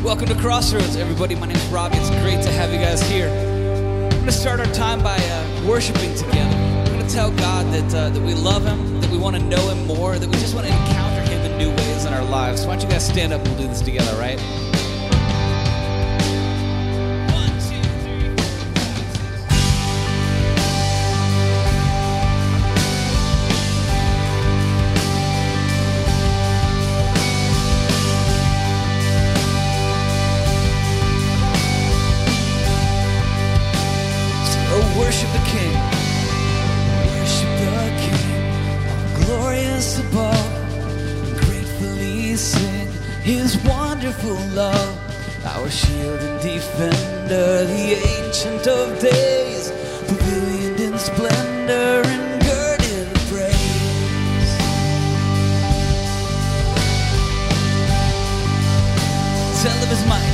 Welcome to Crossroads, everybody. My name's Robbie. It's great to have you guys here. We're going to start our time by worshiping together. We're going to tell God that we love Him, that we want to know Him more, that we just want to encounter Him in new ways in our lives. So why don't you guys stand up and we'll do this together, all right? Worship the King. Worship the King, glorious above. Gratefully sing His wonderful love. Our shield and defender, the Ancient of Days, pavilioned in splendor and girded with praise. Tell of His might.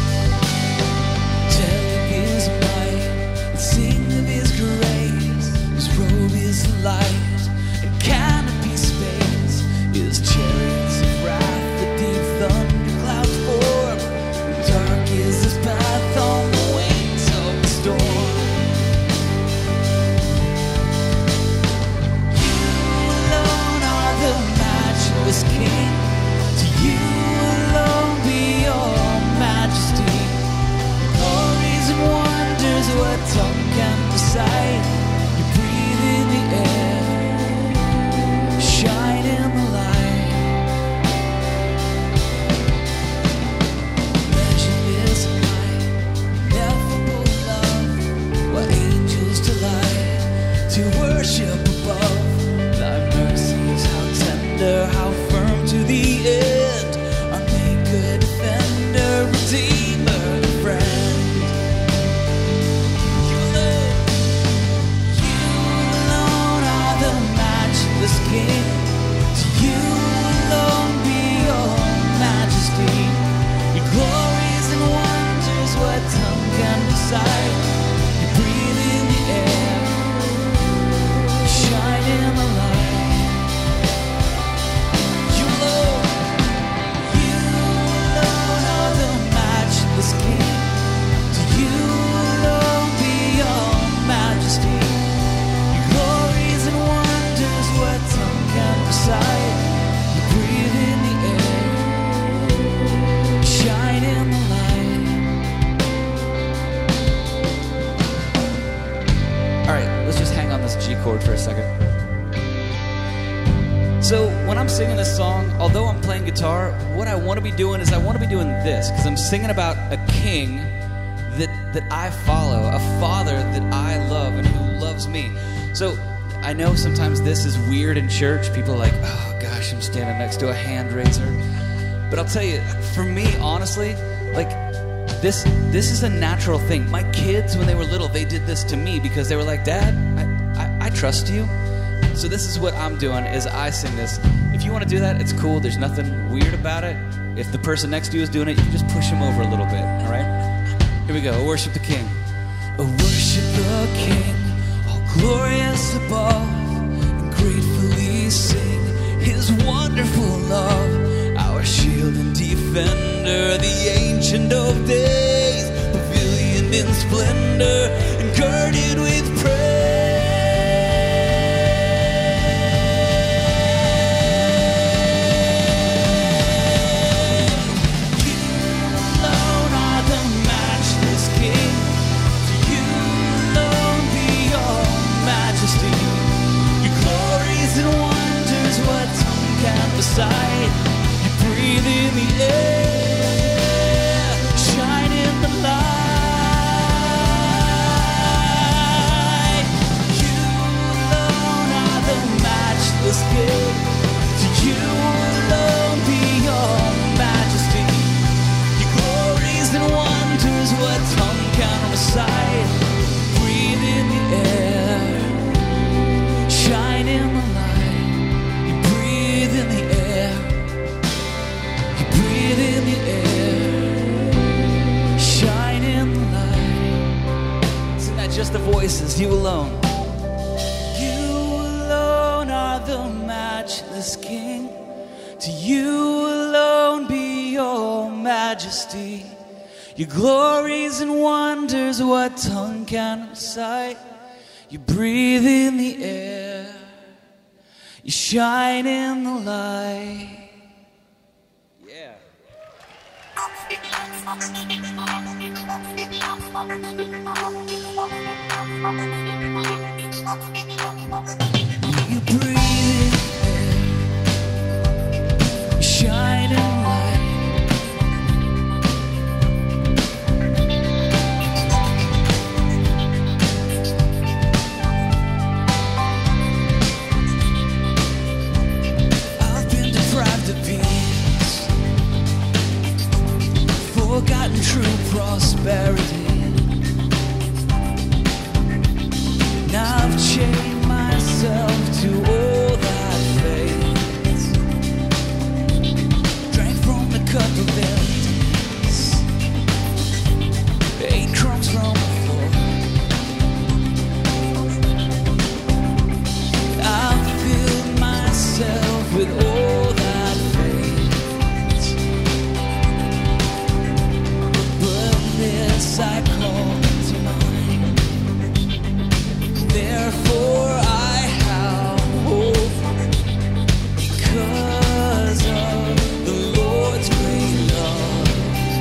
Tell of His might. Sing of His grace. His robe is light and canopy space. His chariots of wrath, the deep thunder clouds form. Dark is His path on the wings of the storm. You alone are the matchless King. To you alone be all majesty. Glories and wonders, what tongue can recite? You breathe in the air, shine in the light. Measureless light, ineffable love, what angels delight to worship above. Thy mercies, how tender, how firm to the end. Our maker, defender, redeemer, friend. This King, to you alone be all majesty. Your glories and wonders, what tongue can recite? You breathe in the air, shine in the light. You alone are the matchless King. To you alone be all majesty. Your glories and wonders, what tongue can recite? You breathe in the air, shine in the light. All right, let's just hang on this G chord for a second. So when I'm singing this song, although I'm playing guitar, what I want to be doing is I want to be doing this, because I'm singing about a king that I follow, a father that I love and who loves me. So I know sometimes this is weird in church. People are like, oh gosh, I'm standing next to a hand raiser. But I'll tell you, for me, honestly, like this is a natural thing. My kids, when they were little, they did this to me because they were like, Dad, I trust you. So this is what I'm doing, is I sing this. If you want to do that, it's cool. There's nothing weird about it. If the person next to you is doing it, you can just push them over a little bit, all right? Here we go. Worship the King. Worship the King, glorious above, and gratefully sing His wonderful love. Our shield and defender, the Ancient of Days, pavilioned in splendor and girded with praise. You alone are the matchless King. To you alone be all majesty. Your glories and wonders, what tongue can recite? You breathe in the air, shine in the light. You alone are the matchless King. To you alone be all majesty. Your glories and wonders, what tongue can recite? Breathe in the air, shine in the light. You breathe in the air, you breathe in the air, shine in the light. Isn't that just the voices? You alone. You alone are the matchless King. To you alone be all majesty. majesty, your glories and wonders, what tongue can recite? You breathe in the air, you shine in the light. Yeah. You breathe in the air, you shine in the light. Forgotten true prosperity. Now I've chained myself to all that fades. Drank from the cup of emptiness, ate crumbs from the floor. I've filled myself with all that fades. This I call to mind. Therefore I have hope, because of the Lord's great love.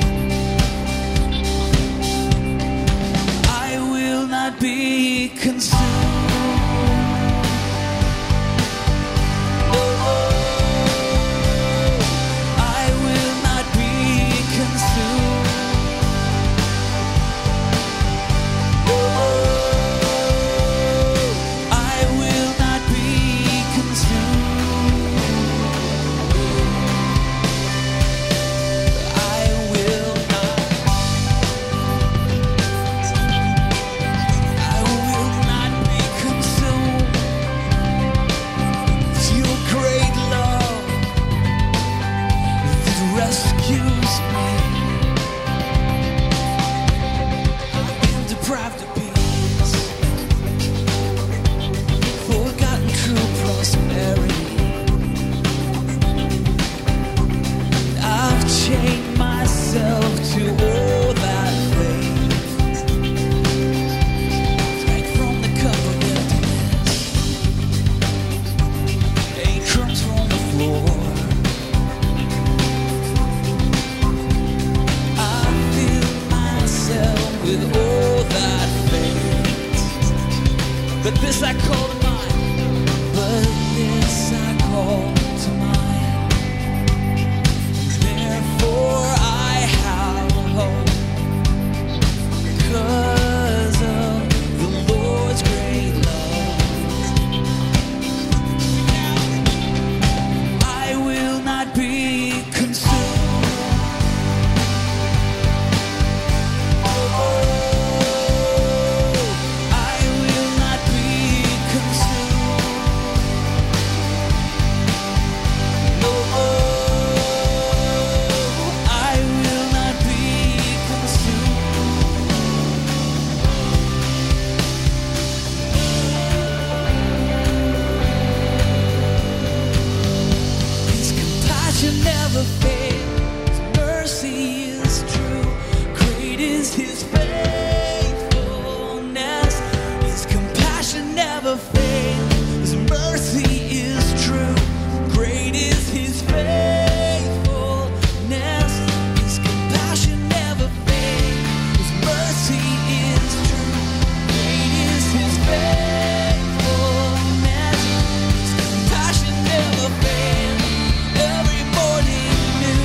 I will not be consumed. I will not be consumed. But this I call to mind. But this I call to mind. Therefore I have hope, because of the Lord's great love. I will not be consumed. Never fails, mercy is true, great is his faithfulness. His compassion never fails, his mercy is true, great is his faithfulness. His compassion never fails, his mercy is true, great is his faithfulness. His compassion never fails, every morning new.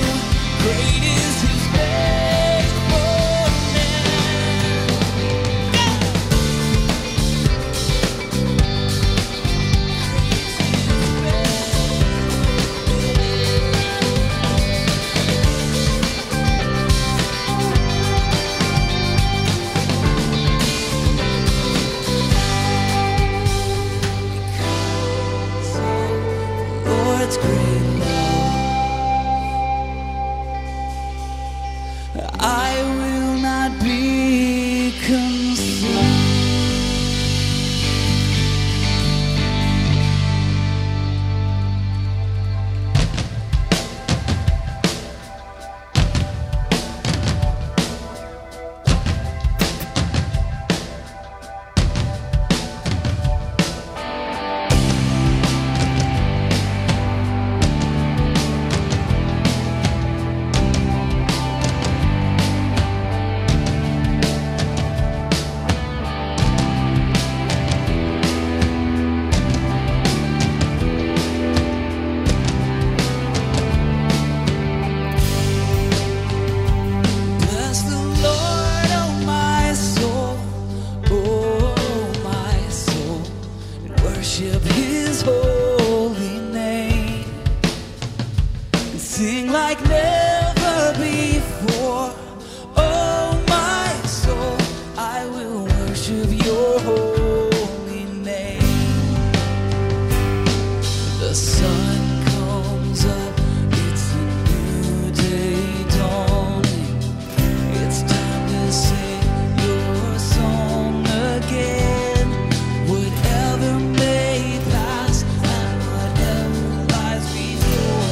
and sing like never before. Oh, my soul, I will worship your holy name. The sun comes up, it's a new day dawning. It's time to sing your song again. Whatever may pass and whatever lies before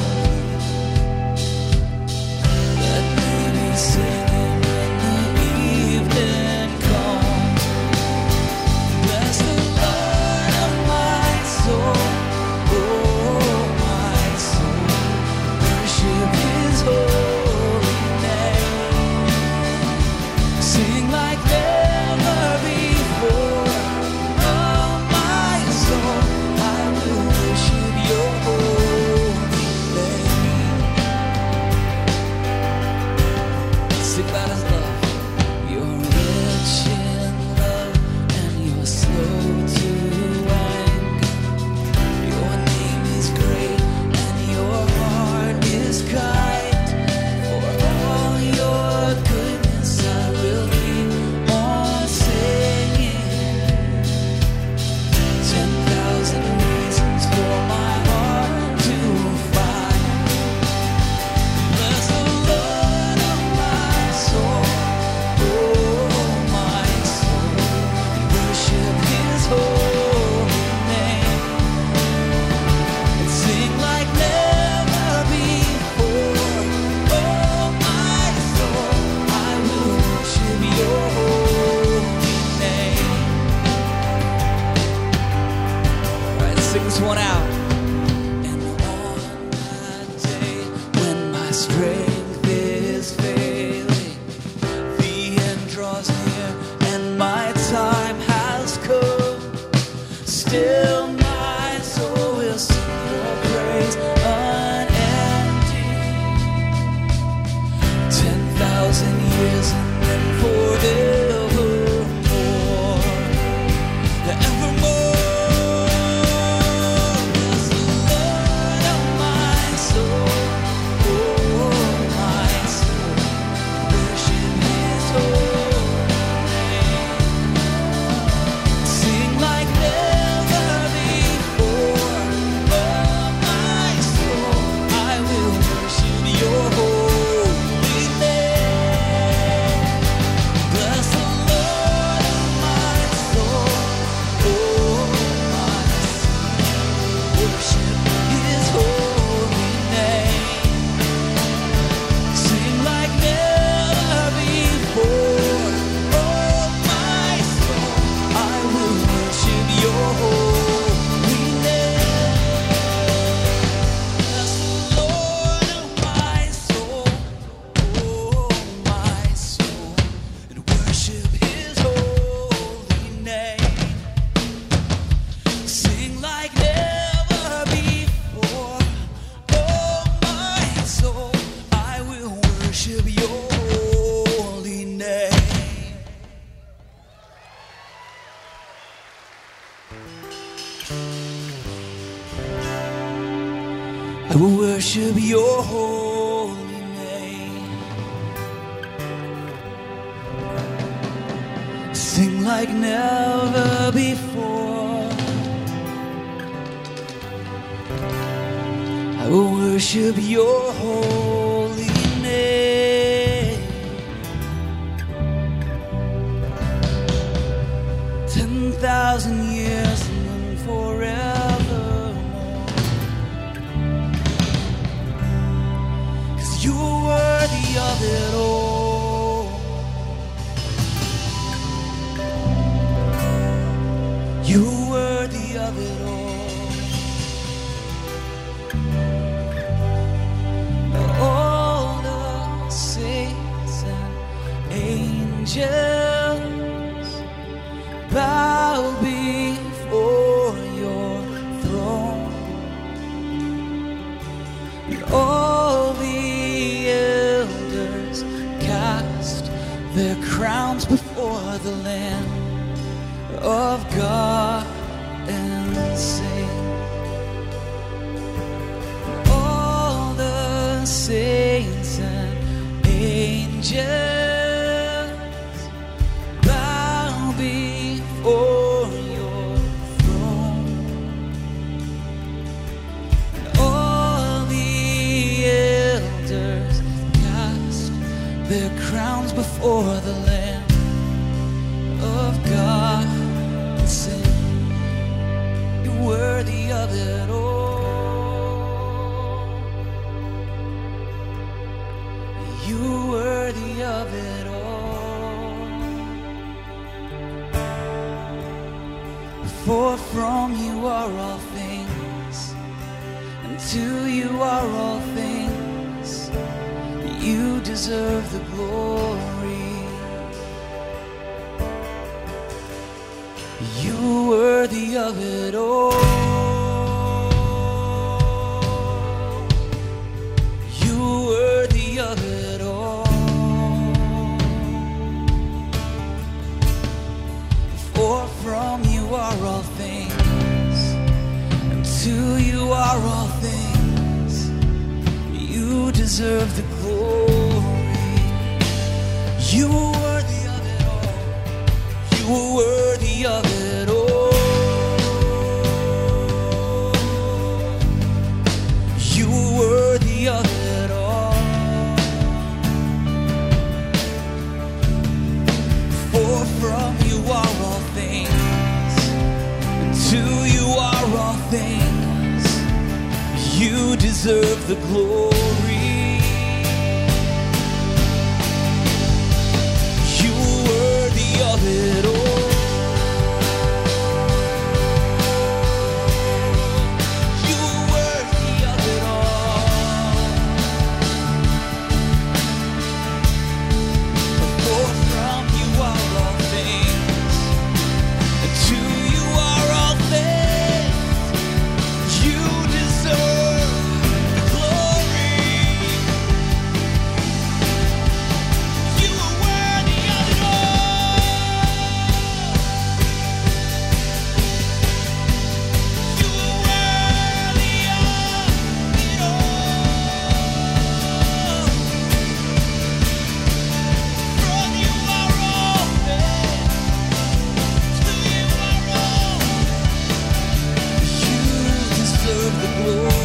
me, let me be singing when the evening comes. Bless the Lord of my soul, oh my soul, worship His holy name. Sing like never before. Oh my soul, I will worship your holy name. Sing about His love. You're rich in love and you're slow to anger. Your name is great and your heart is kind. For all your goodness I will keep on singing. 10,000 reasons for my heart to find. Bless the Lord of my soul, oh my soul, worship His holy name, and sing like never before. Oh my soul, I will worship your holy name. All right, sing this one out. And on that day when my strength is failing, the end draws near and my time has come, still my soul will sing your praise unending. 10,000 years and then forevermore, evermore. Bless the Lord of my soul, oh my soul, worship His holy name. Sing like never before. Oh my soul, I will worship your holy name. Bless the Lord of my soul, oh my soul, worship His holy name. Sing like never before. Oh my soul, I will worship your holy name. Bless the Lord of my soul, oh my soul, and worship His holy name. Sing like never before. Oh my soul, I will worship your holy name. I will worship your holy name. Sing like never before. I will worship your holy name. 10,000 years and then forevermore. 'Cause you're worthy of it all. You're worthy of it all. All the saints and angels bow before your throne. And all the elders cast their crowns before the Lamb of God and sing. All the comes before the Lamb of God and sing, you're worthy of it all. You're worthy of it all. For from you are all things, and to you are all things. You deserve the glory. You're worthy of it all. You're worthy of it all. For from you are all things, and to you are all things. You deserve the glory. You are worthy of it all. You are worthy of it all. You are worthy of it all. For from you are all things, and to you are all things. You deserve the glory. You're worthy of it all. You're worthy of it all. For from you are all things, and to you are all things. You deserve the glory. You are worthy of it all. You are worthy of it all. From you are all things, to you are all. You deserve the glory.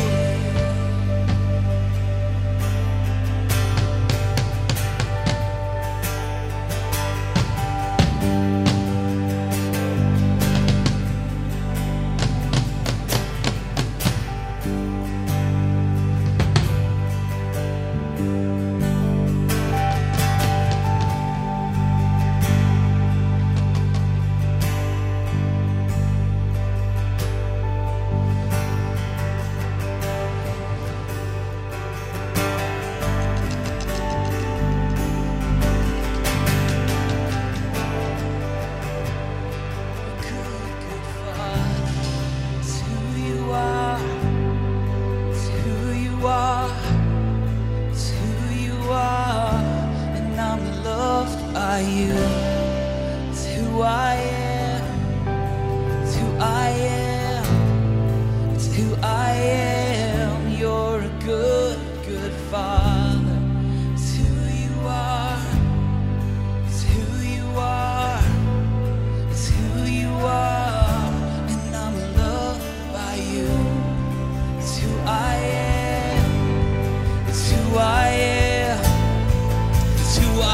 You. It's who I am. It's who I am. It's who I am. You're a good, good Father. It's who you are. It's who you are. It's who you are. And I'm loved by you. It's who I am. It's who I am. It's who I am.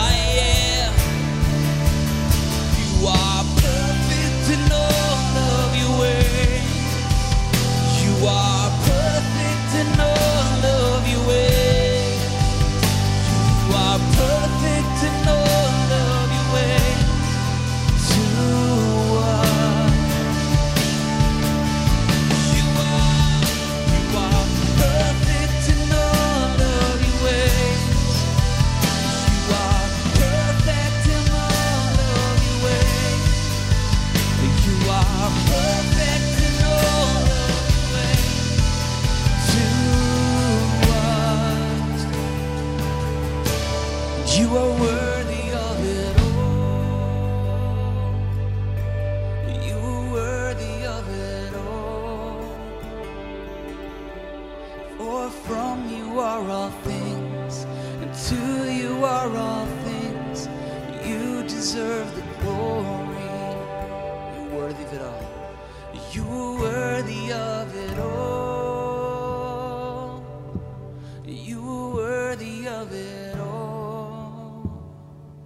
You are perfect in all of your ways. You are perfect in all of your ways. You are perfect in all of your ways to us. You are perfect in all of your ways. You are perfect in all of your ways. You are perfect in all of your ways to us. You are worthy of it all. You are worthy of it all. For from you are all things, and to you are all things. You deserve the glory. You're worthy of it all. You're worthy of it all. You're worthy of it all.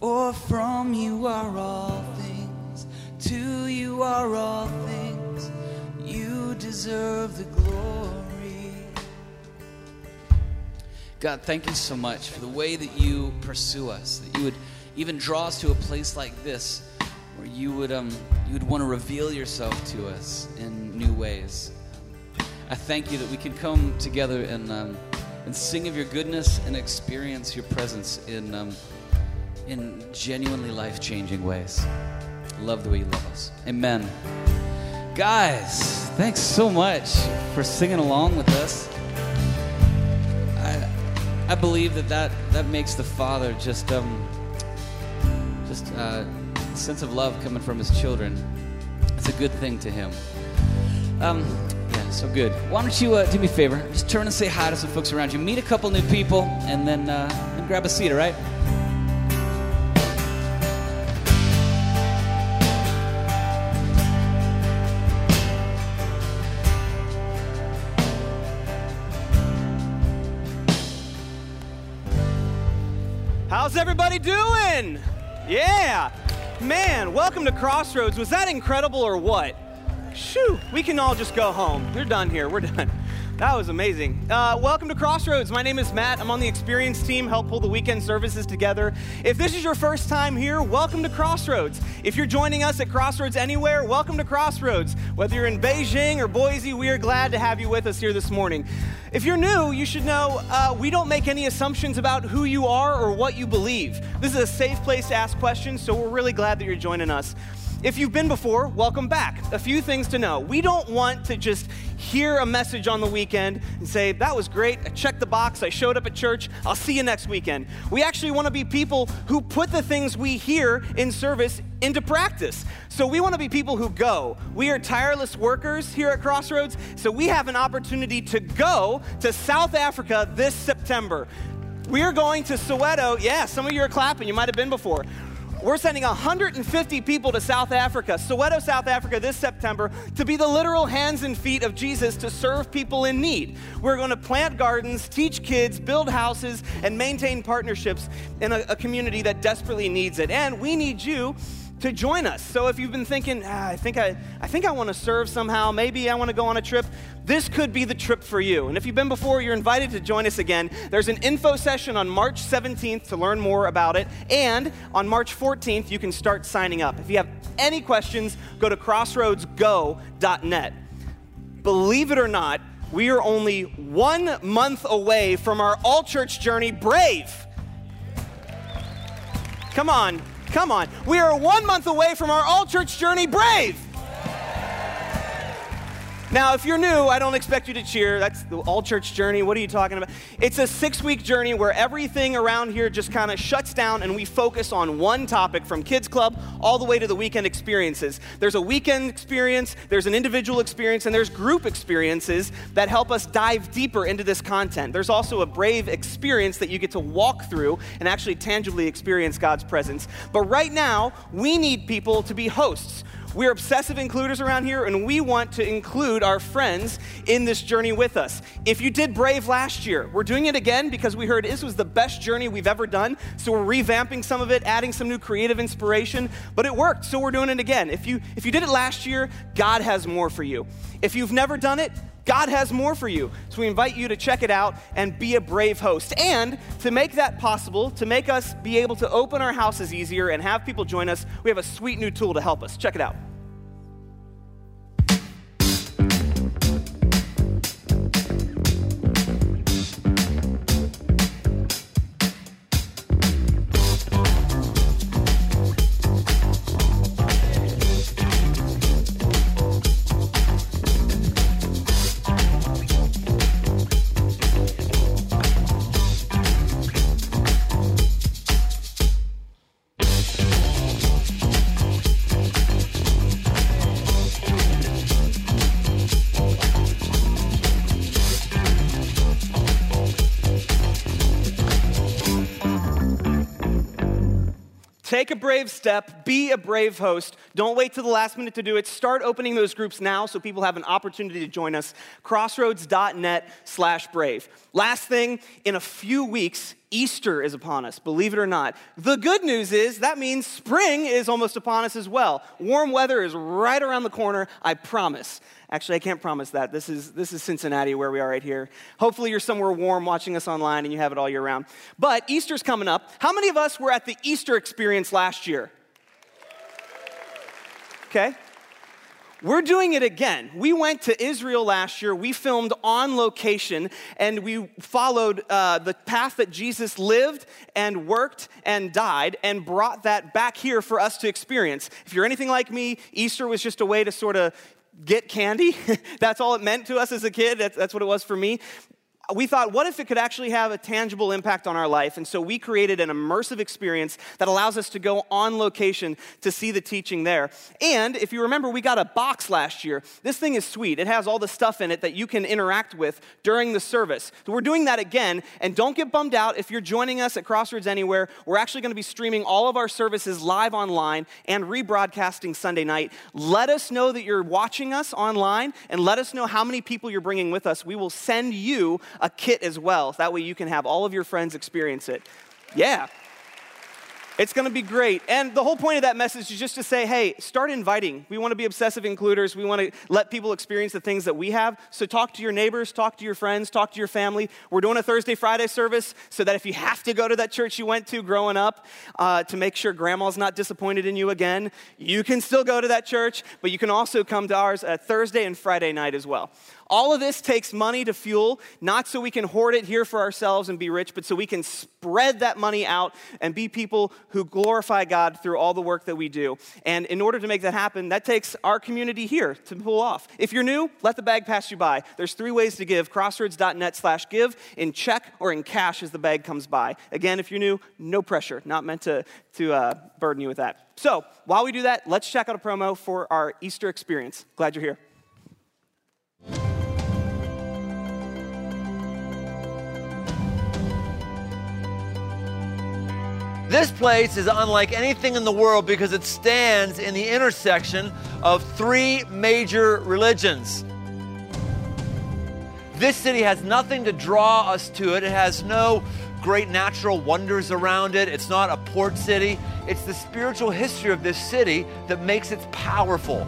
For from you are all things, to you are all things, you deserve the glory. God, thank you so much for the way that you pursue us, that you would even draw us to a place like this, where you would want to reveal yourself to us in new ways. I thank you that we can come together and sing of your goodness and experience your presence in genuinely life-changing ways. Love the way you love us. Amen. Guys, thanks so much for singing along with us. I believe that makes the Father just a sense of love coming from his children. It's a good thing to him. Yeah, so good. Why don't you do me a favor? Just turn and say hi to some folks around you. Meet a couple new people, and then grab a seat, all right? How's everybody doing? Yeah. Man, welcome to Crossroads. Was that incredible or what? Shoo, we can all just go home. We're done here. We're done. That was amazing. Welcome to Crossroads. My name is Matt. I'm on the experience team, help pull the weekend services together. If this is your first time here, welcome to Crossroads. If you're joining us at Crossroads anywhere, welcome to Crossroads. Whether you're in Beijing or Boise, we are glad to have you with us here this morning. If you're new, you should know we don't make any assumptions about who you are or what you believe. This is a safe place to ask questions, so we're really glad that you're joining us. If you've been before, welcome back. A few things to know. We don't want to just hear a message on the weekend and say, that was great, I checked the box, I showed up at church, I'll see you next weekend. We actually want to be people who put the things we hear in service into practice. So we want to be people who go. We are tireless workers here at Crossroads, so we have an opportunity to go to South Africa this September. We are going to Soweto. Yeah, some of you are clapping, you might have been before. We're sending 150 people to South Africa, Soweto, South Africa, this September, to be the literal hands and feet of Jesus to serve people in need. We're going to plant gardens, teach kids, build houses, and maintain partnerships in a community that desperately needs it. And we need you to join us. So if you've been thinking, I think I want to serve somehow, maybe I want to go on a trip, this could be the trip for you. And if you've been before, you're invited to join us again. There's an info session on March 17th to learn more about it. And on March 14th, you can start signing up. If you have any questions, go to crossroadsgo.net. Believe it or not, we are only 1 month away from our all-church journey, Brave. Come on. We are 1 month away from our all-church journey, Brave. Now, if you're new, I don't expect you to cheer. That's the all-church journey. What are you talking about? It's a 6-week journey where everything around here just kind of shuts down and we focus on one topic from Kids Club all the way to the weekend experiences. There's a weekend experience, there's an individual experience, and there's group experiences that help us dive deeper into this content. There's also a Brave experience that you get to walk through and actually tangibly experience God's presence. But right now, we need people to be hosts. We're obsessive includers around here, and we want to include our friends in this journey with us. If you did Brave last year, we're doing it again because we heard this was the best journey we've ever done, so we're revamping some of it, adding some new creative inspiration, but it worked, so we're doing it again. If you did it last year, God has more for you. If you've never done it, God has more for you. So we invite you to check it out and be a Brave host. And to make that possible, to make us be able to open our houses easier and have people join us, we have a sweet new tool to help us. Check it out. Take a brave step, be a Brave host. Don't wait till the last minute to do it. Start opening those groups now so people have an opportunity to join us. Crossroads.net/Brave. Last thing, in a few weeks, Easter is upon us, believe it or not. The good news is that means spring is almost upon us as well. Warm weather is right around the corner, I promise. Actually, I can't promise that. This is Cincinnati where we are right here. Hopefully you're somewhere warm watching us online and you have it all year round. But Easter's coming up. How many of us were at the Easter experience last year? Okay. We're doing it again. We went to Israel last year. We filmed on location, and we followed the path that Jesus lived and worked and died and brought that back here for us to experience. If you're anything like me, Easter was just a way to sort of get candy. That's all it meant to us as a kid. That's what it was for me. We thought, what if it could actually have a tangible impact on our life? And so we created an immersive experience that allows us to go on location to see the teaching there. And if you remember, we got a box last year. This thing is sweet. It has all the stuff in it that you can interact with during the service. So we're doing that again. And don't get bummed out if you're joining us at Crossroads Anywhere. We're actually going to be streaming all of our services live online and rebroadcasting Sunday night. Let us know that you're watching us online and let us know how many people you're bringing with us. We will send you a kit as well. That way you can have all of your friends experience it. Yeah. It's going to be great. And the whole point of that message is just to say, hey, start inviting. We want to be obsessive includers. We want to let people experience the things that we have. So talk to your neighbors, talk to your friends, talk to your family. We're doing a Thursday, Friday service so that if you have to go to that church you went to growing up to make sure grandma's not disappointed in you again, you can still go to that church, but you can also come to ours Thursday and Friday night as well. All of this takes money to fuel, not so we can hoard it here for ourselves and be rich, but so we can spread that money out and be people who glorify God through all the work that we do. And in order to make that happen, that takes our community here to pull off. If you're new, let the bag pass you by. There's 3 ways to give, crossroads.net/give, in check or in cash as the bag comes by. Again, if you're new, no pressure, not meant to burden you with that. So while we do that, let's check out a promo for our Easter experience. Glad you're here. This place is unlike anything in the world because it stands in the intersection of 3 major religions. This city has nothing to draw us to it. It has no great natural wonders around it. It's not a port city. It's the spiritual history of this city that makes it powerful.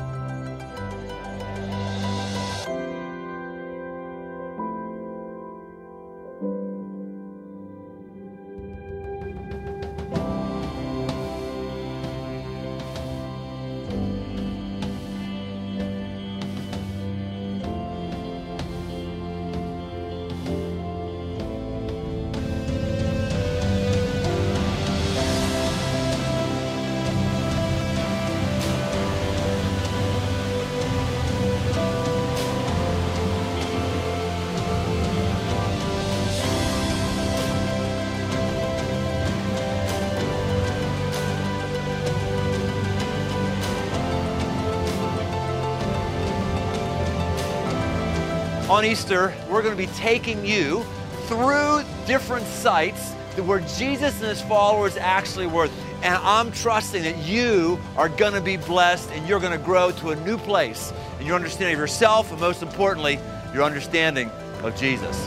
On Easter, we're going to be taking you through different sites where Jesus and his followers actually were. And I'm trusting that you are going to be blessed and you're going to grow to a new place in your understanding of yourself and, most importantly, your understanding of Jesus.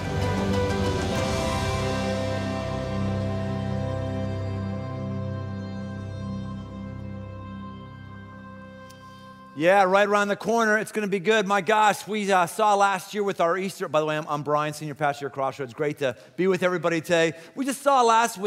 Yeah, right around the corner. It's going to be good. My gosh, we saw last year with our Easter. By the way, I'm Brian, senior pastor at Crossroads. Great to be with everybody today. We just saw last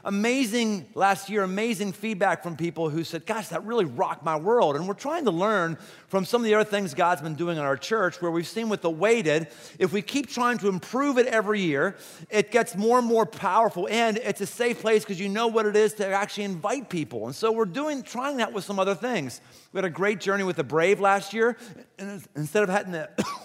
amazing feedback from people who said, gosh, that really rocked my world. And we're trying to learn from some of the other things God's been doing in our church, where we've seen with the Weighted, if we keep trying to improve it every year, it gets more and more powerful, and it's a safe place because you know what it is to actually invite people. And so we're trying that with some other things. We had a great journey with the Brave last year, and instead of having to,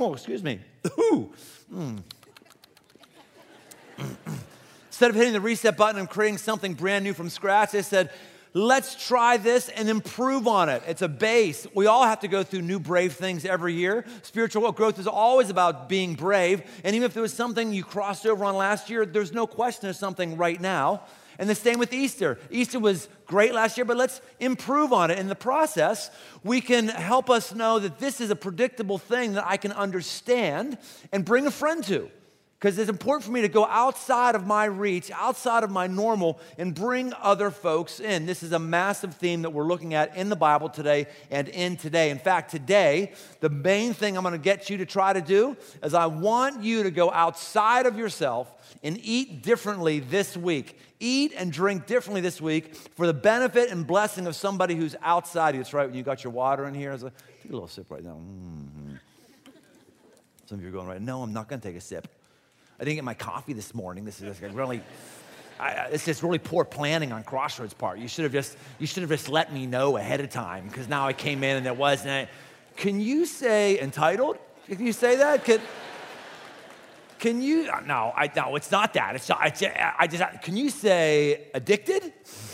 instead of hitting the reset button and creating something brand new from scratch, they said, let's try this and improve on it. It's a base. We all have to go through new brave things every year. Spiritual growth is always about being brave. And even if there was something you crossed over on last year, there's no question there's something right now. And the same with Easter. Easter was great last year, but let's improve on it. In the process, we can help us know that this is a predictable thing that I can understand and bring a friend to. Because it's important for me to go outside of my reach, outside of my normal, and bring other folks in. This is a massive theme that we're looking at in the Bible today and in today. In fact, today, the main thing I'm going to get you to try to do is I want you to go outside of yourself and eat differently this week. Eat and drink differently this week for the benefit and blessing of somebody who's outside you. That's right, when you got your water in here. Take a little sip right now. Mm-hmm. Some of you are going, right, no, I'm not going to take a sip. I didn't get my coffee this morning. This is really, it's just really poor planning on Crossroads' part. You should have just let me know ahead of time, because now I came in and it wasn't. Can you say entitled? Can you say that? Can you? No, it's not that. Can you say addicted?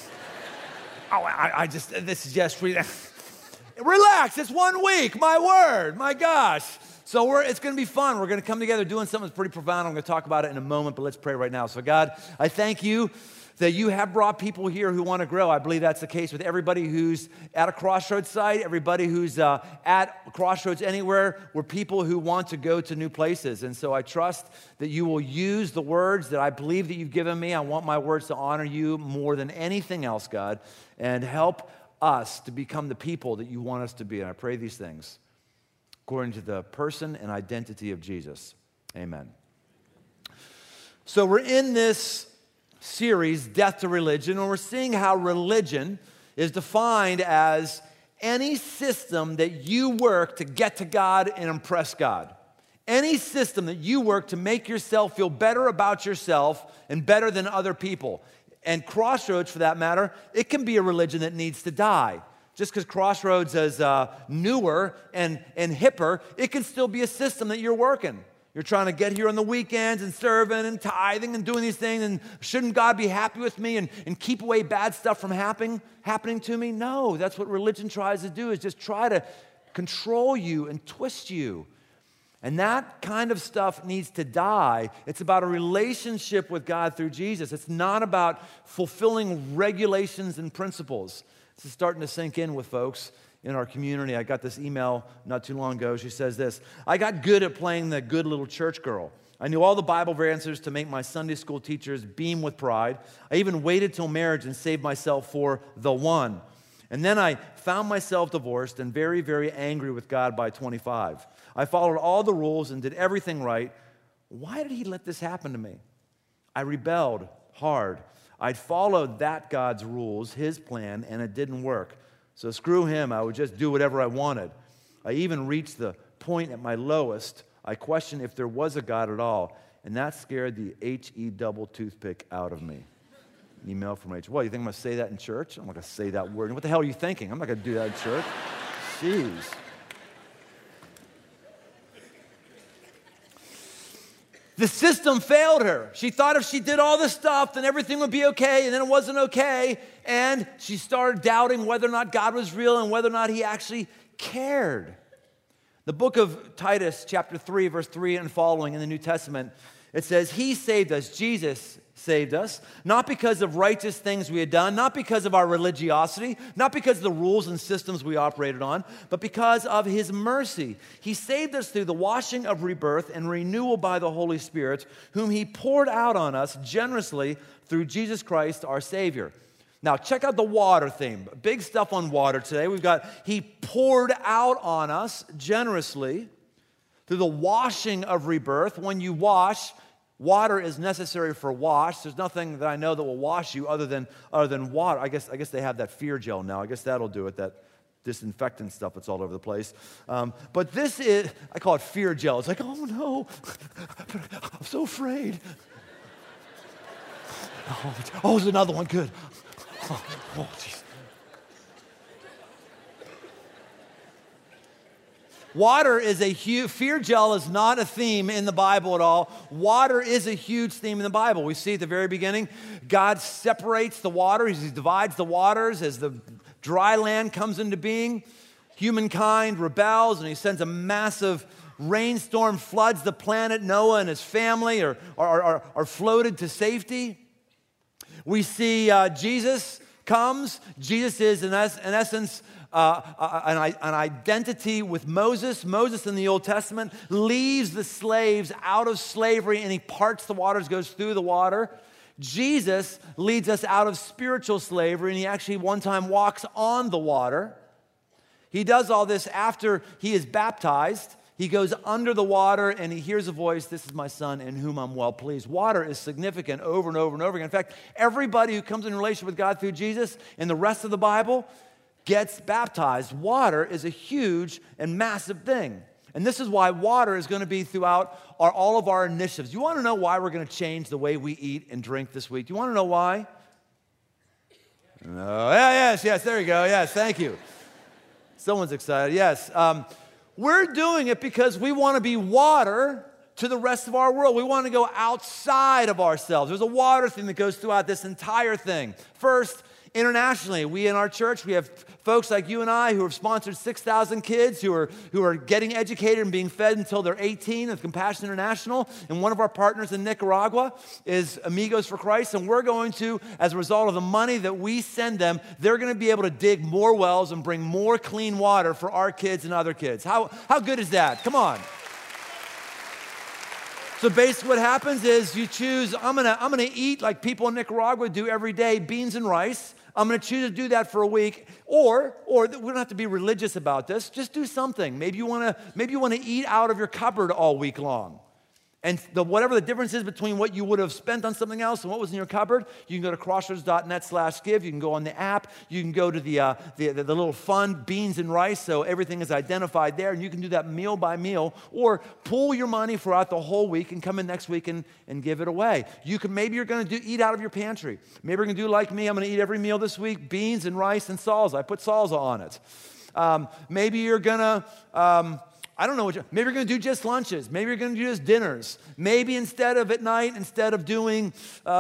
This is just relax. It's 1 week. My word. My gosh. So it's going to be fun. We're going to come together doing something that's pretty profound. I'm going to talk about it in a moment, but let's pray right now. So God, I thank you that you have brought people here who want to grow. I believe that's the case with everybody who's at a Crossroads site, everybody who's at Crossroads anywhere. We're people who want to go to new places. And so I trust that you will use the words that I believe that you've given me. I want my words to honor you more than anything else, God, and help us to become the people that you want us to be. And I pray these things according to the person and identity of Jesus. Amen. So we're in this series, Death to Religion, and we're seeing how religion is defined as any system that you work to get to God and impress God. Any system that you work to make yourself feel better about yourself and better than other people. And Crossroads, for that matter, it can be a religion that needs to die. Just because Crossroads is newer and hipper, it can still be a system that you're working. You're trying to get here on the weekends and serving and tithing and doing these things, and shouldn't God be happy with me and keep away bad stuff from happening to me? No, that's what religion tries to do, is just try to control you and twist you. And that kind of stuff needs to die. It's about a relationship with God through Jesus. It's not about fulfilling regulations and principles. This is starting to sink in with folks in our community. I got this email not too long ago. She says this: I got good at playing the good little church girl. I knew all the Bible answers to make my Sunday school teachers beam with pride. I even waited till marriage and saved myself for the one. And then I found myself divorced and very, very angry with God by 25. I followed all the rules and did everything right. Why did he let this happen to me? I rebelled hard. I'd followed that God's rules, his plan, and it didn't work. So screw him, I would just do whatever I wanted. I even reached the point at my lowest. I questioned if there was a God at all, and that scared the H-E double toothpick out of me. An email from Rachel. What, you think I'm going to say that in church? I'm not going to say that word. What the hell are you thinking? I'm not going to do that in church. Jeez. The system failed her. She thought if she did all this stuff, then everything would be okay, and then it wasn't okay. And she started doubting whether or not God was real and whether or not he actually cared. The book of Titus, chapter 3, verse 3 and following in the New Testament, it says, he saved us, Jesus saved us, not because of righteous things we had done, not because of our religiosity, not because of the rules and systems we operated on, but because of his mercy. He saved us through the washing of rebirth and renewal by the Holy Spirit, whom he poured out on us generously through Jesus Christ, our Savior. Now, check out the water theme. Big stuff on water today. We've got, he poured out on us generously through the washing of rebirth. When you wash, water is necessary for wash. There's nothing that I know that will wash you other than water. I guess they have that fear gel now. I guess that'll do it, that disinfectant stuff that's all over the place. But this is, I call it fear gel. It's like, oh no, I'm so afraid. Oh, there's another one, good. Oh, geez. Water is a huge, fear gel is not a theme in the Bible at all. Water is a huge theme in the Bible. We see at the very beginning, God separates the waters. He divides the waters as the dry land comes into being. Humankind rebels and he sends a massive rainstorm, floods the planet. Noah and his family are floated to safety. We see Jesus comes. Jesus is, in essence, an identity with Moses. Moses in the Old Testament leaves the slaves out of slavery and he parts the waters, goes through the water. Jesus leads us out of spiritual slavery and he actually one time walks on the water. He does all this after he is baptized. He goes under the water and he hears a voice, "This is my son in whom I'm well pleased." Water is significant over and over and over again. In fact, everybody who comes in relation with God through Jesus in the rest of the Bible gets baptized. Water is a huge and massive thing. And this is why water is going to be throughout all of our initiatives. You want to know why we're going to change the way we eat and drink this week? Do you want to know why? No. Yes, there you go. Yes, thank you. Someone's excited. Yes. We're doing it because we want to be water to the rest of our world. We want to go outside of ourselves. There's a water thing that goes throughout this entire thing. First, internationally, we in our church, we have folks like you and I who have sponsored 6,000 kids who are getting educated and being fed until they're 18 at Compassion International. And one of our partners in Nicaragua is Amigos for Christ. And we're going to, as a result of the money that we send them, they're going to be able to dig more wells and bring more clean water for our kids and other kids. How good is that? Come on. So basically what happens is you choose, I'm gonna eat like people in Nicaragua do every day, beans and rice. I'm going to choose to do that for a week, or we don't have to be religious about this. Just do something. Maybe you want to eat out of your cupboard all week long. And whatever the difference is between what you would have spent on something else and what was in your cupboard, you can go to crossroads.net/give. You can go on the app. You can go to the little fund, beans and rice, so everything is identified there. And you can do that meal by meal, or pool your money throughout the whole week and come in next week and give it away. Maybe you're going to eat out of your pantry. Maybe you're going to do like me. I'm going to eat every meal this week, beans and rice and salsa. I put salsa on it. Maybe you're going to... I don't know maybe you're going to do just lunches. Maybe you're going to do just dinners. Maybe instead of doing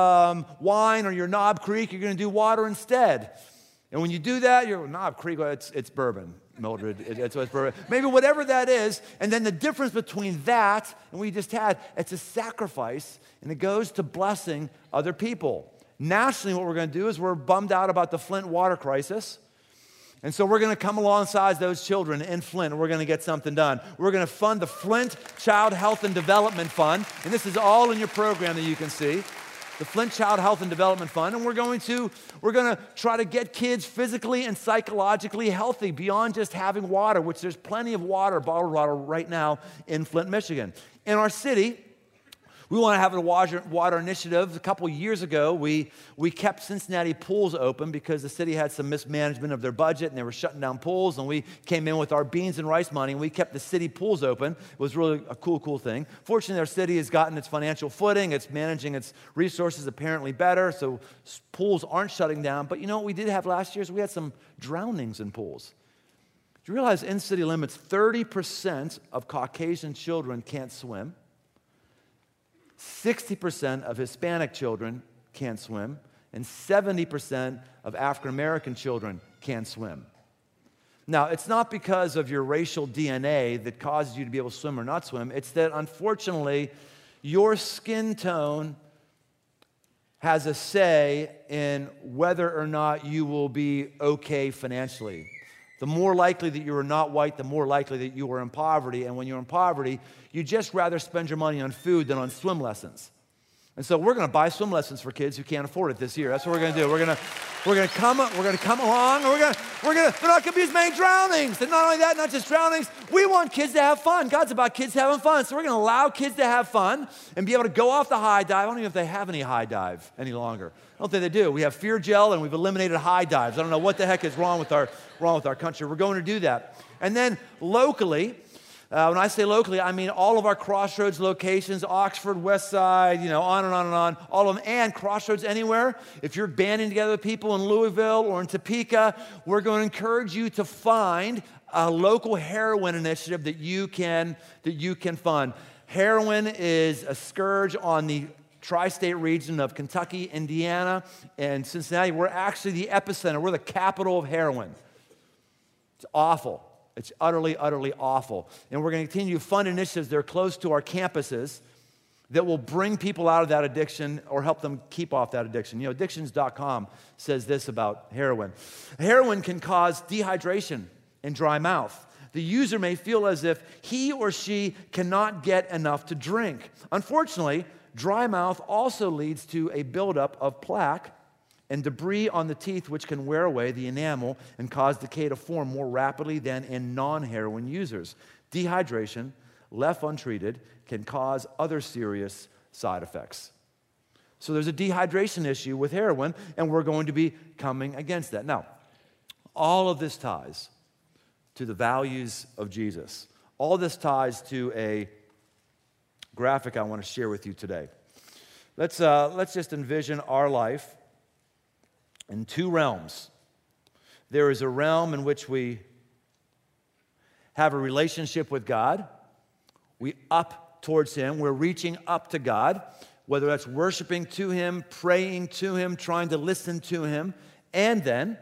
wine or your Knob Creek, you're going to do water instead. And when you do that, Knob Creek, well, it's bourbon, Mildred. It's bourbon. Maybe whatever that is. And then the difference between that and what we just had, it's a sacrifice, and it goes to blessing other people. Nationally, what we're going to do is we're bummed out about the Flint water crisis. And so we're going to come alongside those children in Flint, and we're going to get something done. We're going to fund the Flint Child Health and Development Fund, and this is all in your program that you can see, the Flint Child Health and Development Fund, and we're going to try to get kids physically and psychologically healthy beyond just having water, which there's plenty of water, bottled water right now in Flint, Michigan. In our city, we want to have a water initiative. A couple years ago, we kept Cincinnati pools open because the city had some mismanagement of their budget and they were shutting down pools, and we came in with our beans and rice money and we kept the city pools open. It was really a cool thing. Fortunately, our city has gotten its financial footing. It's managing its resources apparently better, so pools aren't shutting down. But you know what we did have last year is we had some drownings in pools. Do you realize in city limits, 30% of Caucasian children can't swim? 60% of Hispanic children can't swim, and 70% of African American children can't swim. Now, it's not because of your racial DNA that causes you to be able to swim or not swim. It's that, unfortunately, your skin tone has a say in whether or not you will be okay financially. The more likely that you are not white, the more likely that you are in poverty. And when you're in poverty, you just rather spend your money on food than on swim lessons. And so we're going to buy swim lessons for kids who can't afford it this year. That's what we're going to do. We're going to come along, and there are not going to be as many drownings. And not only that, not just drownings, we want kids to have fun. God's about kids having fun. So we're going to allow kids to have fun and be able to go off the high dive. I don't even know if they have any high dive any longer. I don't think they do. We have Fear Gel, and we've eliminated high dives. I don't know what the heck is wrong with our country. We're going to do that. And then locally, when I say locally, I mean all of our Crossroads locations, Oxford, West Side, on and on and on, all of them, and Crossroads Anywhere. If you're banding together with people in Louisville or in Topeka, we're going to encourage you to find a local heroin initiative that you can fund. Heroin is a scourge on the tri-state region of Kentucky, Indiana, and Cincinnati. We're actually the epicenter. We're the capital of heroin. It's awful. It's utterly, utterly awful. And we're going to continue to fund initiatives that are close to our campuses. that will bring people out of that addiction or help them keep off that addiction. Addictions.com says this about heroin. Heroin can cause dehydration and dry mouth. The user may feel as if he or she cannot get enough to drink. Unfortunately, dry mouth also leads to a buildup of plaque and debris on the teeth, which can wear away the enamel and cause decay to form more rapidly than in non-heroin users. Dehydration, left untreated, can cause other serious side effects. So there's a dehydration issue with heroin, and we're going to be coming against that. Now, all of this ties to the values of Jesus. All this ties to a graphic I want to share with you today. Let's just envision our life in two realms. There is a realm in which we have a relationship with God. We up towards Him. We're reaching up to God, whether that's worshiping to Him, praying to Him, trying to listen to Him. And then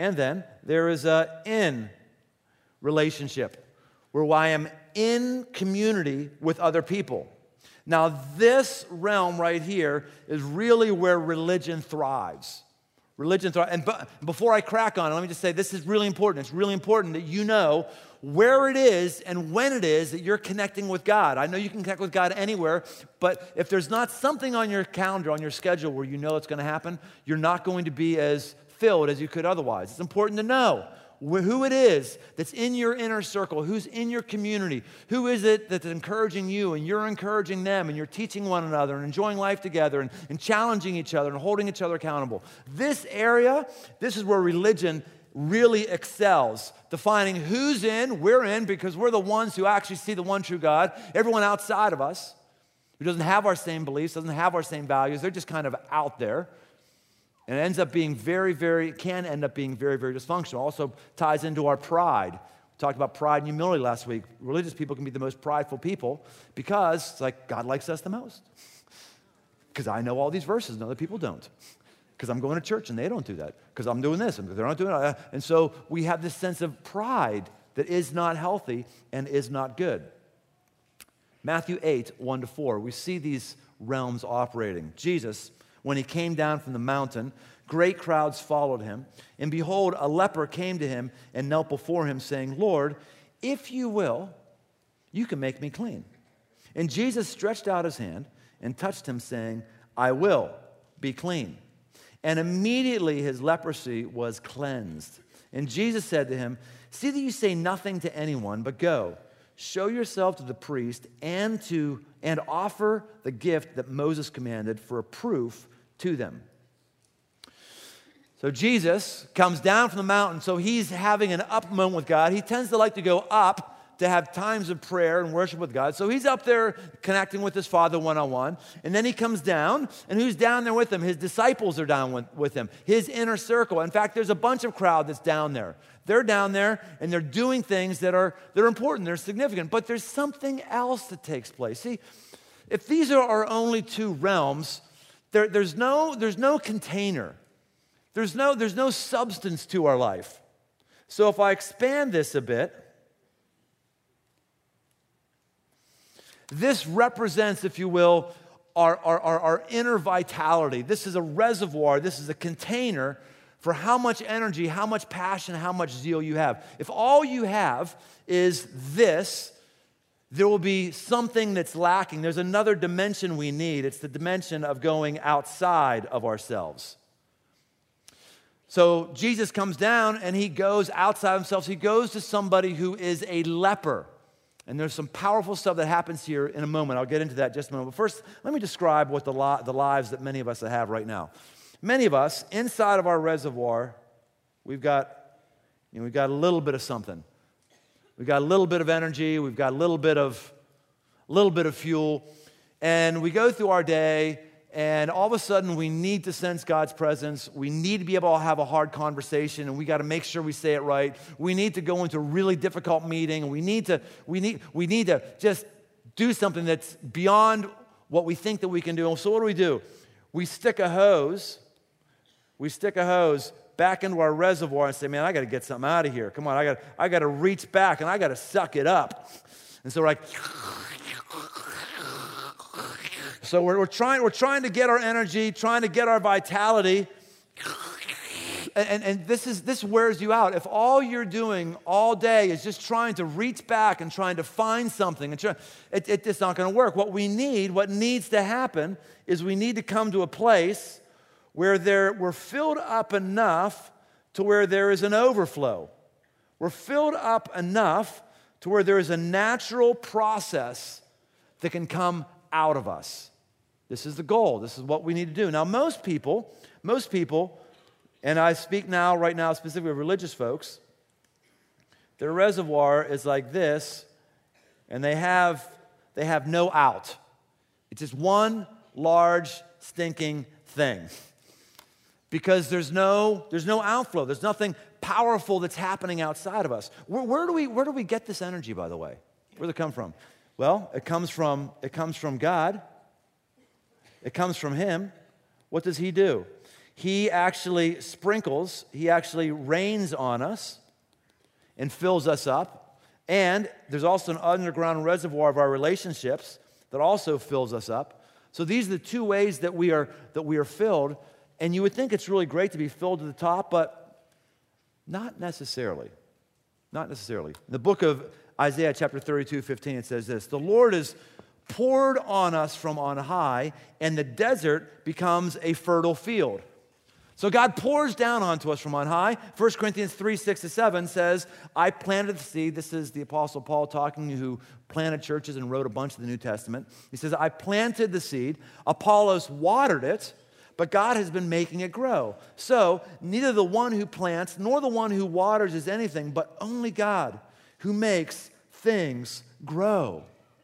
there is an in relationship where I am in community with other people. Now, this realm right here is really where religion thrives. Religion thrives. And before I crack on it, let me just say this is really important. It's really important that you know where it is and when it is that you're connecting with God. I know you can connect with God anywhere, but if there's not something on your calendar, on your schedule where you know it's going to happen, you're not going to be as filled as you could otherwise. It's important to know who it is that's in your inner circle, who's in your community, who is it that's encouraging you and you're encouraging them and you're teaching one another and enjoying life together and challenging each other and holding each other accountable. This area, this is where religion really excels, defining who's in, we're in, because we're the ones who actually see the one true God. Everyone outside of us who doesn't have our same beliefs, doesn't have our same values, they're just kind of out there. And it ends up being can end up being very, very dysfunctional. Also ties into our pride. We talked about pride and humility last week. Religious people can be the most prideful people because it's like God likes us the most. Because I know all these verses and other people don't. Because I'm going to church and they don't do that. Because I'm doing this and they're not doing it. And so we have this sense of pride that is not healthy and is not good. Matthew 8, 1-4, we see these realms operating. Jesus, when he came down from the mountain, great crowds followed him. And behold, a leper came to him and knelt before him, saying, Lord, if you will, you can make me clean. And Jesus stretched out his hand and touched him, saying, I will, be clean. And immediately his leprosy was cleansed. And Jesus said to him, see that you say nothing to anyone, but go, show yourself to the priest and offer the gift that Moses commanded for a proof to them. So Jesus comes down from the mountain, so he's having an up moment with God. He tends to like to go up to have times of prayer and worship with God. So he's up there connecting with his Father one-on-one. And then he comes down, and who's down there with him? His disciples are down with him, his inner circle. In fact, there's a bunch of crowd that's down there. They're down there, and they're doing things that are important, they're significant. But there's something else that takes place. See, if these are our only two realms, there's no container. There's no substance to our life. So if I expand this a bit, this represents, if you will, our inner vitality. This is a reservoir. This is a container for how much energy, how much passion, how much zeal you have. If all you have is this, there will be something that's lacking. There's another dimension we need. It's the dimension of going outside of ourselves. So Jesus comes down and he goes outside himself. He goes to somebody who is a leper. And there's some powerful stuff that happens here in a moment. I'll get into that in just a moment. But first, let me describe what the lives that many of us have right now. Many of us, inside of our reservoir, we've got a little bit of something. We've got a little bit of energy. We've got a little bit of fuel. And we go through our day, and all of a sudden, we need to sense God's presence. We need to be able to have a hard conversation, and we got to make sure we say it right. We need to go into a really difficult meeting, and we need to just do something that's beyond what we think that we can do. So what do? We stick a hose back into our reservoir and say, man, I got to get something out of here. Come on, I got to reach back, and I got to suck it up. And so we're like So we're trying to get our energy, trying to get our vitality. And this wears you out. If all you're doing all day is just trying to reach back and trying to find something, it's not going to work. What needs to happen is we need to come to a place where we're filled up enough to where there is an overflow. We're filled up enough to where there is a natural process that can come out of us. This is the goal. This is what we need to do. Now, most people, and I speak right now specifically of religious folks, their reservoir is like this, and they have no out. It's just one large stinking thing. Because there's no outflow. There's nothing powerful that's happening outside of us. Where do we get this energy, by the way? Where does it come from? Well, it comes from God. It comes from Him. What does He do? He actually sprinkles, He actually rains on us and fills us up. And there's also an underground reservoir of our relationships that also fills us up. So these are the two ways that we are filled. And you would think it's really great to be filled to the top, but not necessarily. Not necessarily. In the book of Isaiah chapter 32:15, it says this: "The Lord is poured on us from on high, and the desert becomes a fertile field." So God pours down onto us from on high. 1 Corinthians 3:6-7 says, "I planted the seed." This is the Apostle Paul talking, who planted churches and wrote a bunch of the New Testament. He says, "I planted the seed. Apollos watered it, but God has been making it grow. So neither the one who plants nor the one who waters is anything, but only God who makes things grow."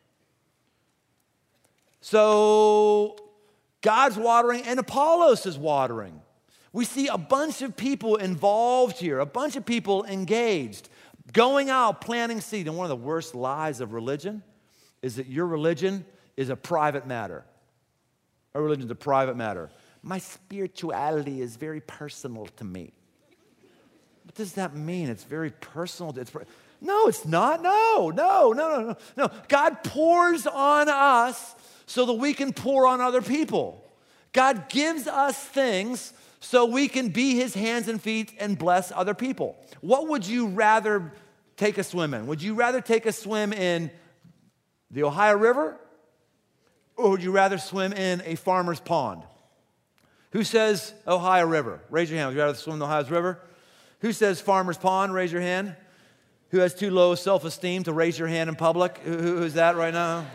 So God's watering and Apollos is watering. We see a bunch of people involved here, a bunch of people engaged, going out, planting seed. And one of the worst lies of religion is that your religion is a private matter. Our religion is a private matter. My spirituality is very personal to me. What does that mean? It's very personal. No, it's not. No. God pours on us so that we can pour on other people. God gives us things so we can be His hands and feet and bless other people. What would you rather take a swim in? Would you rather take a swim in the Ohio River, or would you rather swim in a farmer's pond? Who says Ohio River? Raise your hand. Would you rather swim in the Ohio River? Who says farmer's pond? Raise your hand. Who has too low self-esteem to raise your hand in public? Who's that right now?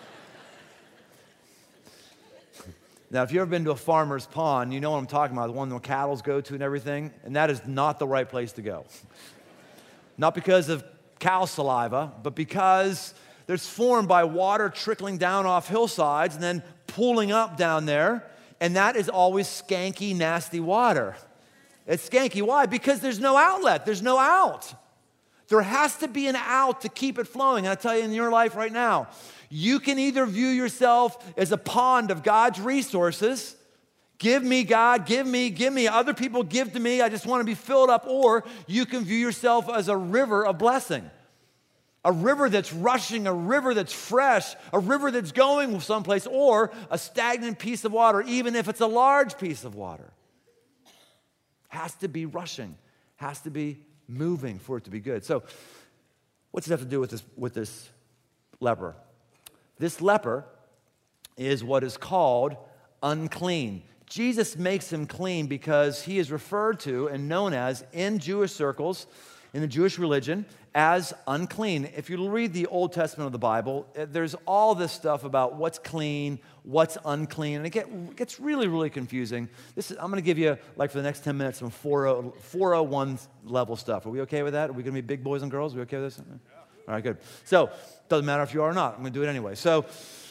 Now, if you've ever been to a farmer's pond, you know what I'm talking about, the one where cattle go to and everything, and that is not the right place to go. Not because of cow saliva, but because it's formed by water trickling down off hillsides and then pooling up down there, and that is always skanky, nasty water. It's skanky. Why? Because there's no outlet. There's no out. There has to be an out to keep it flowing. And I tell you, in your life right now, you can either view yourself as a pond of God's resources. Give me, God, give me. Other people give to me. I just want to be filled up. Or you can view yourself as a river of blessing. A river that's rushing, a river that's fresh, a river that's going someplace, or a stagnant piece of water, even if it's a large piece of water. Has to be rushing, has to be moving for it to be good. So what's it have to do with this leper? This leper is what is called unclean. Jesus makes him clean because he is referred to and known as, in Jewish circles, in the Jewish religion, as unclean. If you read the Old Testament of the Bible, there's all this stuff about what's clean, what's unclean, and it gets really, really confusing. I'm going to give you, like for the next 10 minutes, some 401 level stuff. Are we okay with that? Are we going to be big boys and girls? Are we okay with this? Yeah. All right, good. So, doesn't matter if you are or not. I'm going to do it anyway. So,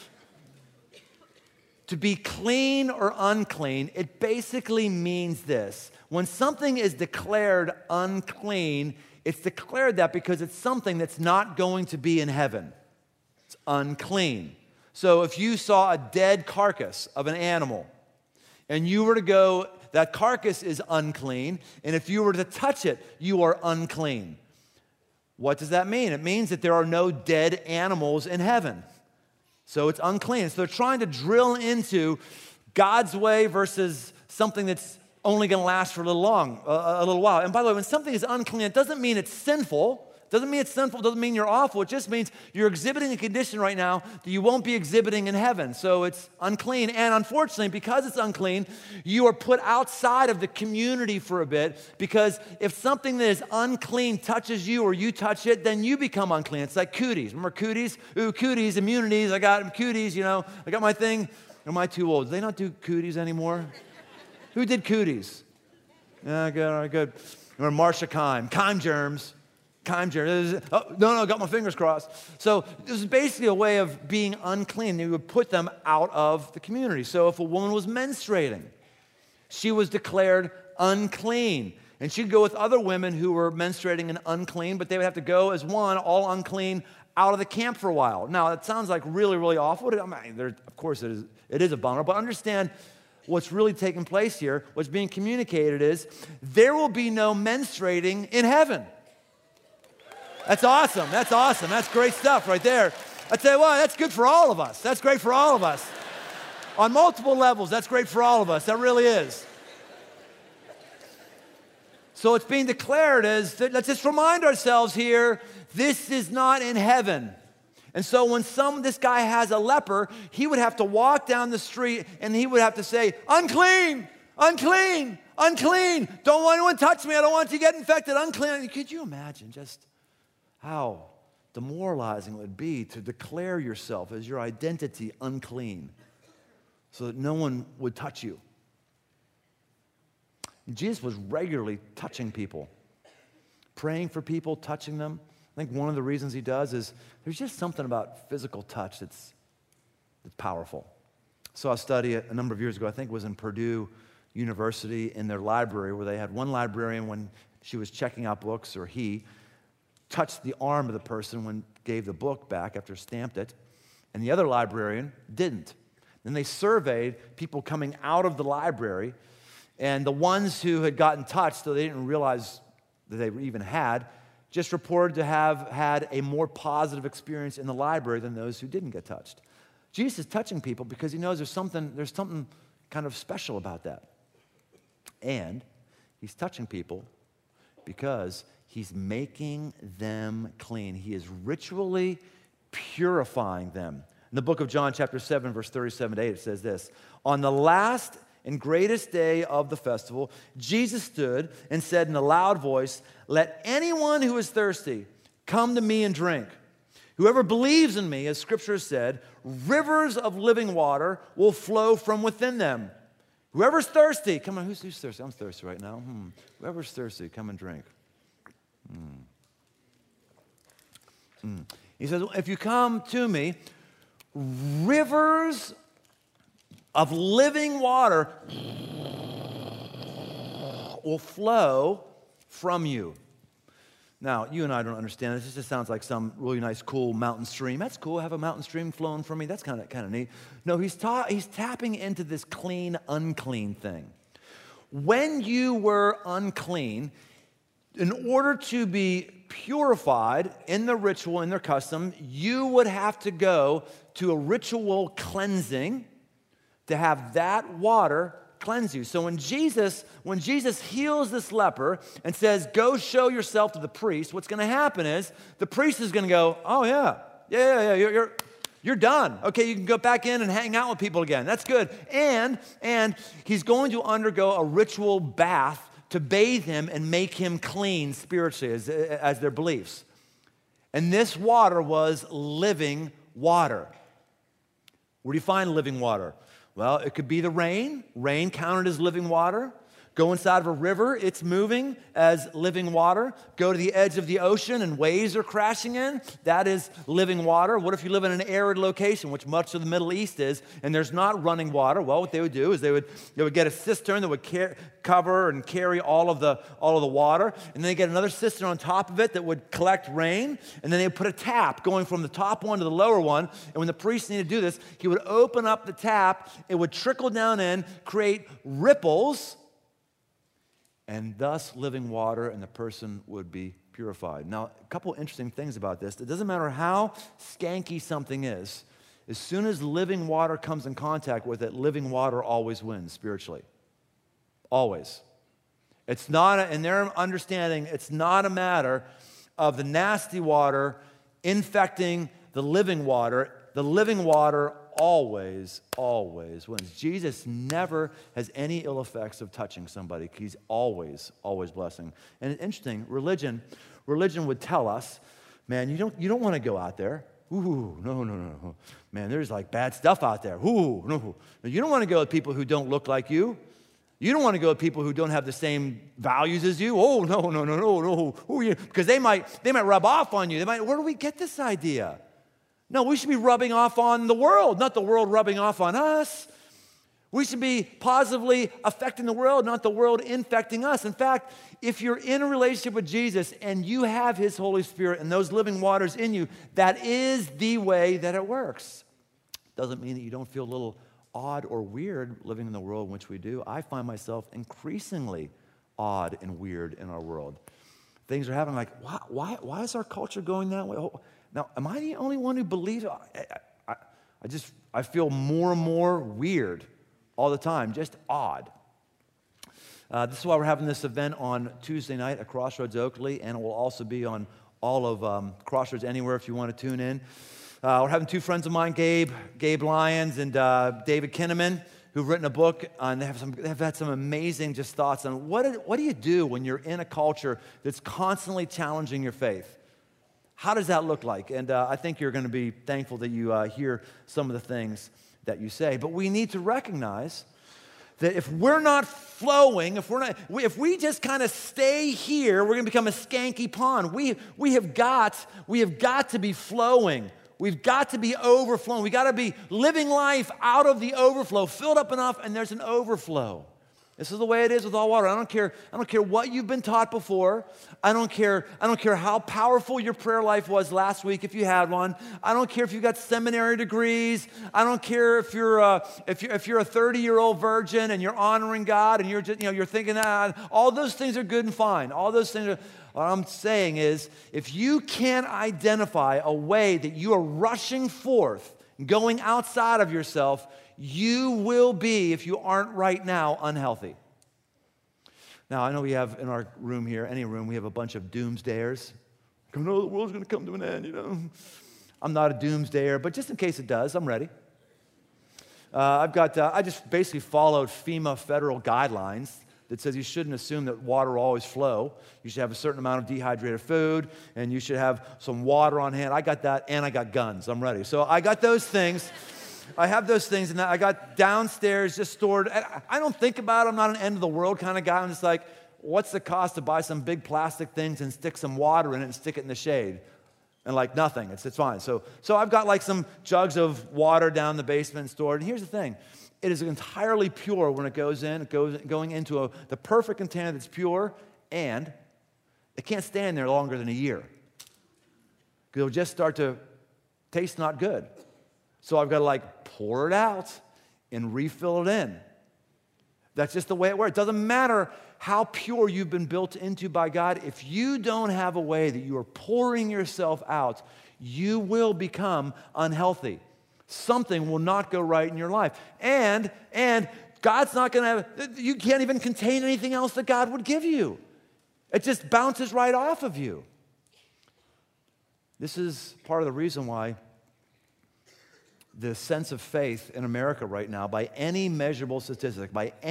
to be clean or unclean, it basically means this. When something is declared unclean, it's declared that because it's something that's not going to be in heaven. It's unclean. So if you saw a dead carcass of an animal and you were to go, that carcass is unclean, and if you were to touch it, you are unclean. What does that mean? It means that there are no dead animals in heaven. So it's unclean. So they're trying to drill into God's way versus something that's only going to last for a little while. And by the way, when something is unclean, it doesn't mean it's sinful. It doesn't mean it's sinful. It doesn't mean you're awful. It just means you're exhibiting a condition right now that you won't be exhibiting in heaven. So it's unclean. And unfortunately, because it's unclean, you are put outside of the community for a bit, because if something that is unclean touches you or you touch it, then you become unclean. It's like cooties. Remember cooties? Ooh, cooties, immunities. I got cooties, I got my thing. Am I too old? Do they not do cooties anymore? Who did cooties? Yeah, good, all right, good. Remember Marcia Kime germs. Oh, no, got my fingers crossed. So this is basically a way of being unclean. They would put them out of the community. So if a woman was menstruating, she was declared unclean. And she'd go with other women who were menstruating and unclean, but they would have to go as one, all unclean, out of the camp for a while. Now, it sounds like really, really awful. Of course, it is a bummer, but understand what's really taking place here. What's being communicated is there will be no menstruating in heaven. That's awesome. That's great stuff right there. I tell you what, that's good for all of us. That's great for all of us. On multiple levels, that's great for all of us. That really is. So it's being declared as, let's just remind ourselves here, this is not in heaven. And so when this guy has a leper, he would have to walk down the street and he would have to say, unclean, unclean, unclean. Don't want anyone to touch me. I don't want you to get infected. Unclean. Could you imagine just how demoralizing it would be to declare yourself as your identity unclean so that no one would touch you? Jesus was regularly touching people, praying for people, touching them. I think one of the reasons he does is there's just something about physical touch that's powerful. So I studied a number of years ago, I think it was in Purdue University in their library, where they had one librarian, when she was checking out books, or he touched the arm of the person when gave the book back after stamped it, and the other librarian didn't. Then they surveyed people coming out of the library, and the ones who had gotten touched, so they didn't realize that they even had, just reported to have had a more positive experience in the library than those who didn't get touched. Jesus is touching people because he knows there's something kind of special about that. And he's touching people because he's making them clean. He is ritually purifying them. In the book of John, chapter 7, verse 37 to 8, it says this: on the last and greatest day of the festival, Jesus stood and said in a loud voice, let anyone who is thirsty come to me and drink. Whoever believes in me, as Scripture said, rivers of living water will flow from within them. Whoever's thirsty, come on, who's thirsty? I'm thirsty right now. Whoever's thirsty, come and drink. He says, if you come to me, rivers of living water will flow from you. Now, you and I don't understand this. This just sounds like some really nice, cool mountain stream. That's cool. I have a mountain stream flowing from me. That's kind of neat. No, he's tapping into this clean, unclean thing. When you were unclean, in order to be purified in the ritual, in their custom, you would have to go to a ritual cleansing to have that water cleanse you. So when Jesus heals this leper and says, go show yourself to the priest, what's going to happen is the priest is going to go, oh yeah, you're done. Okay, you can go back in and hang out with people again. That's good. And he's going to undergo a ritual bath to bathe him and make him clean spiritually as their beliefs. And this water was living water. Where do you find living water? Well, it could be the rain. Rain counted as living water. Go inside of a river, it's moving as living water. Go to the edge of the ocean and waves are crashing in. That is living water. What if you live in an arid location, which much of the Middle East is, and there's not running water? Well, what they would do is they would get a cistern that would cover and carry all of the water, and then they get another cistern on top of it that would collect rain, and then they would put a tap going from the top one to the lower one. And when the priest needed to do this, he would open up the tap, it would trickle down in, create ripples, and thus living water, and the person would be purified. Now, a couple interesting things about this. It doesn't matter how skanky something is. As soon as living water comes in contact with it, living water always wins spiritually. Always. It's not, in their understanding, it's not a matter of the nasty water infecting the living water. The living water always wins. Jesus never has any ill effects of touching somebody. He's always blessing. And it's interesting, religion would tell us, man, you don't want to go out there. Ooh, no. Man, there's like bad stuff out there. Ooh, no. You don't want to go with people who don't look like you. You don't want to go with people who don't have the same values as you. Oh, no. Ooh, because they might rub off on you. Where do we get this idea? No, we should be rubbing off on the world, not the world rubbing off on us. We should be positively affecting the world, not the world infecting us. In fact, if you're in a relationship with Jesus and you have his Holy Spirit and those living waters in you, that is the way that it works. Doesn't mean that you don't feel a little odd or weird living in the world in which we do. I find myself increasingly odd and weird in our world. Things are happening like, why is our culture going that way? Now, am I the only one who believes? I feel more and more weird all the time, just odd. This is why we're having this event on Tuesday night at Crossroads Oakley, and it will also be on all of Crossroads Anywhere if you want to tune in. We're having two friends of mine, Gabe Lyons and David Kinnaman, who've written a book, and they've had some amazing just thoughts on what do you do when you're in a culture that's constantly challenging your faith? How does that look like? And I think you're going to be thankful that you hear some of the things that you say. But we need to recognize that if we're not flowing, if we just kind of stay here, we're going to become a skanky pond. We have got to be flowing. We've got to be overflowing. We've got to be living life out of the overflow, filled up enough, and there's an overflow. This is the way it is with all water. I don't care what you've been taught before. I don't care how powerful your prayer life was last week if you had one. I don't care if you got seminary degrees. I don't care if you're a 30-year-old virgin and you're honoring God and you're thinking that all those things are good and fine. All those things are. What I'm saying is, if you can't identify a way that you are rushing forth, going outside of yourself, you will be, if you aren't right now, unhealthy. Now, I know we have in our room here, any room, we have a bunch of doomsdayers. No, the world's going to come to an end, I'm not a doomsdayer, but just in case it does, I'm ready. I just basically followed FEMA federal guidelines that says you shouldn't assume that water will always flow. You should have a certain amount of dehydrated food, and you should have some water on hand. I got that, and I got guns. I'm ready. So I got those things. I have those things, and I got downstairs just stored. I don't think about it. I'm not an end-of-the-world kind of guy. I'm just like, what's the cost to buy some big plastic things and stick some water in it and stick it in the shade? And like nothing. It's fine. So I've got like some jugs of water down in the basement stored. And here's the thing. It is entirely pure when it goes in. Going into the perfect container that's pure, and it can't stand there longer than a year. Because it'll just start to taste not good. So I've got to like pour it out and refill it in. That's just the way it works. It doesn't matter how pure you've been built into by God. If you don't have a way that you are pouring yourself out, you will become unhealthy. Something will not go right in your life. And God's not going to, you can't even contain anything else that God would give you. It just bounces right off of you. This is part of the reason why the sense of faith in America right now, by any measurable statistic,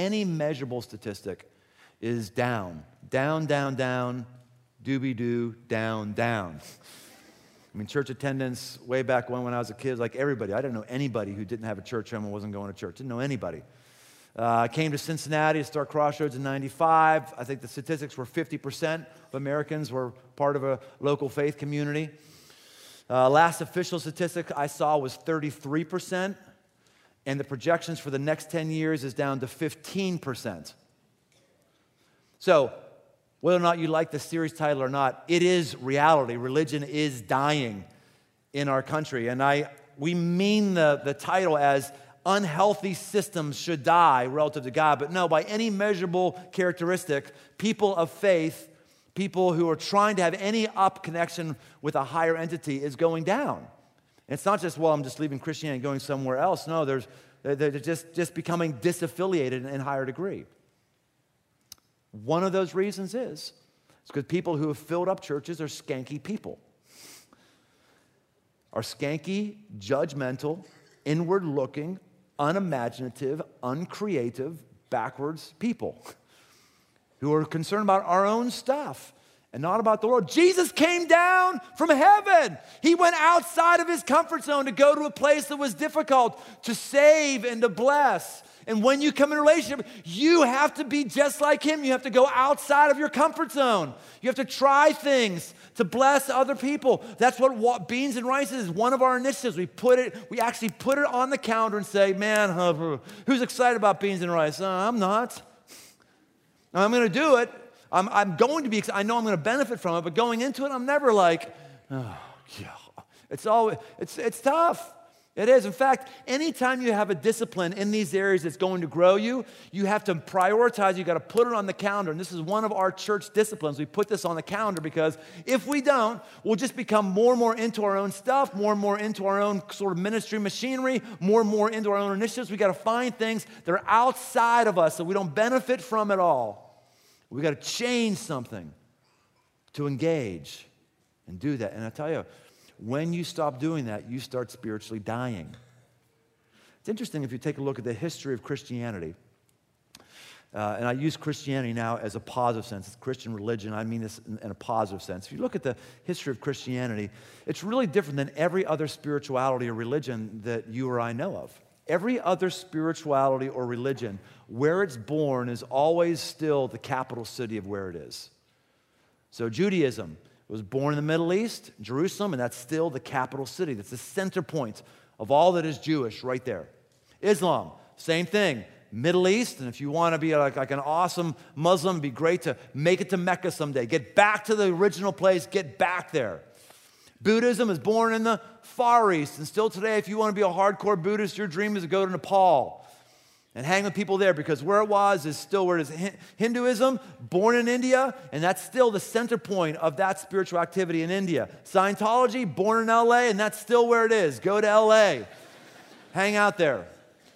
is down. Down, doobie-doo, down. I mean, church attendance, way back when I was a kid, like everybody. I didn't know anybody who didn't have a church home and wasn't going to church. Didn't know anybody. I came to Cincinnati to start Crossroads in 95. I think the statistics were 50% of Americans were part of a local faith community. Last official statistic I saw was 33%, and the projections for the next 10 years is down to 15%. So, whether or not you like the series title or not, it is reality. Religion is dying in our country. And we mean the title as unhealthy systems should die relative to God. But no, by any measurable characteristic, people of faith, people who are trying to have any up connection with a higher entity is going down. And it's not just, well, I'm just leaving Christianity and going somewhere else. No, they're just becoming disaffiliated in a higher degree. One of those reasons is it's because people who have filled up churches are skanky people. Are skanky, judgmental, inward-looking, unimaginative, uncreative, backwards people who are concerned about our own stuff and not about the Lord. Jesus came down from heaven. He went outside of his comfort zone to go to a place that was difficult, to save and to bless. And when you come in a relationship, you have to be just like him. You have to go outside of your comfort zone. You have to try things to bless other people. That's what Beans and Rice is, one of our initiatives. We actually put it on the calendar and say, man, who's excited about Beans and Rice? I'm not. I'm going to do it. I'm going to be, I know I'm going to benefit from it, but going into it, I'm never like, oh, yeah. It's tough. It is. In fact, anytime you have a discipline in these areas that's going to grow you, you have to prioritize. You got to put it on the calendar. And this is one of our church disciplines. We put this on the calendar because if we don't, we'll just become more and more into our own stuff, more and more into our own sort of ministry machinery, more and more into our own initiatives. We got to find things that are outside of us that we don't benefit from at all. We got to change something to engage and do that. And I tell you, when you stop doing that, you start spiritually dying. It's interesting if you take a look at the history of Christianity. And I use Christianity now as a positive sense. It's Christian religion. I mean this in a positive sense. If you look at the history of Christianity, it's really different than every other spirituality or religion that you or I know of. Every other spirituality or religion, where it's born is always still the capital city of where it is. So Judaism was born in the Middle East, Jerusalem, and that's still the capital city. That's the center point of all that is Jewish right there. Islam, same thing. Middle East, and if you want to be like an awesome Muslim, it'd be great to make it to Mecca someday. Get back to the original place, get back there. Buddhism is born in the Far East, and still today, if you want to be a hardcore Buddhist, your dream is to go to Nepal and hang with people there, because where it was is still where it is. Hinduism, born in India, and that's still the center point of that spiritual activity in India. Scientology, born in LA, and that's still where it is. Go to LA, hang out there.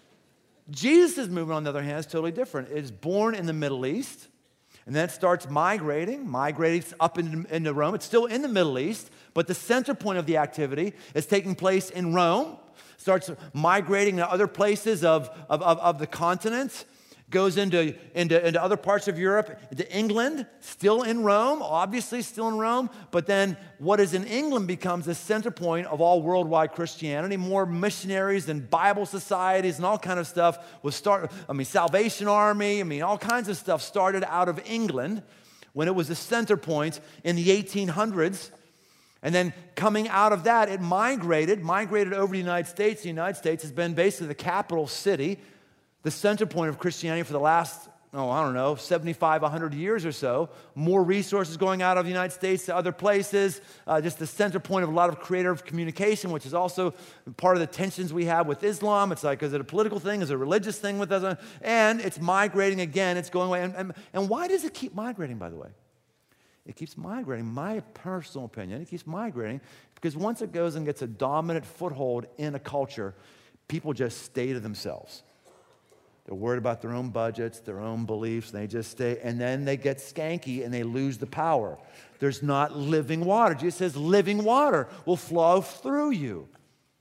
Jesus' movement, on the other hand, is totally different. It is born in the Middle East, and then it starts migrating up into Rome. It's still in the Middle East, but the center point of the activity is taking place in Rome. Starts migrating to other places of the continent, goes into other parts of Europe, into England, still in Rome, obviously still in Rome, but then what is in England becomes the center point of all worldwide Christianity. More missionaries and Bible societies and all kind of stuff Salvation Army, all kinds of stuff started out of England when it was the center point in the 1800s. And then coming out of that, it migrated over the United States. The United States has been basically the capital city, the center point of Christianity for the last, 75, 100 years or so. More resources going out of the United States to other places, just the center point of a lot of creative communication, which is also part of the tensions we have with Islam. It's like, is it a political thing? Is it a religious thing with us? And it's migrating again. It's going away. And why does it keep migrating, by the way? It keeps migrating. My personal opinion, it keeps migrating because once it goes and gets a dominant foothold in a culture, people just stay to themselves. They're worried about their own budgets, their own beliefs, and they just stay, and then they get skanky and they lose the power. There's not living water. Jesus says living water will flow through you.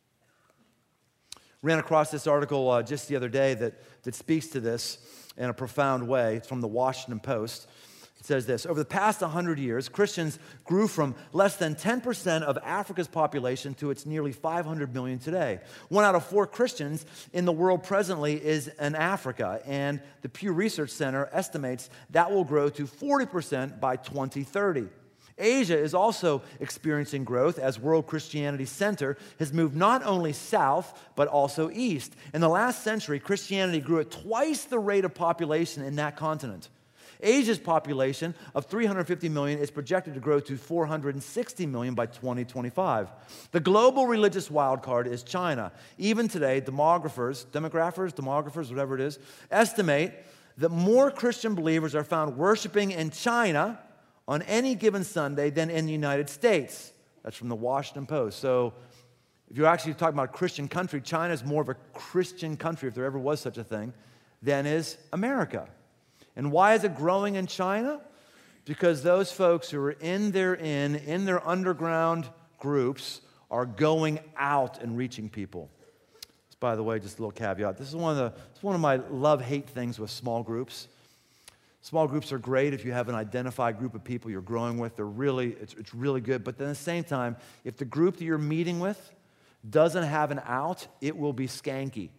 Ran across this article just the other day that speaks to this in a profound way. It's from the Washington Post. It says this: over the past 100 years, Christians grew from less than 10% of Africa's population to its nearly 500 million today. 1 out of 4 Christians in the world presently is in Africa, and the Pew Research Center estimates that will grow to 40% by 2030. Asia is also experiencing growth as World Christianity Center has moved not only south, but also east. In the last century, Christianity grew at twice the rate of population in that continent. Asia's population of 350 million is projected to grow to 460 million by 2025. The global religious wildcard is China. Even today, demographers, whatever it is, estimate that more Christian believers are found worshiping in China on any given Sunday than in the United States. That's from the Washington Post. So If you're actually talking about a Christian country, China is more of a Christian country, if there ever was such a thing, than is America. And why is it growing in China? Because those folks who are in their underground groups are going out and reaching people. By the way, just a little caveat. This is one of my love-hate things with small groups. Small groups are great if you have an identified group of people you're growing with. It's really good. But then at the same time, if the group that you're meeting with doesn't have an out, it will be skanky.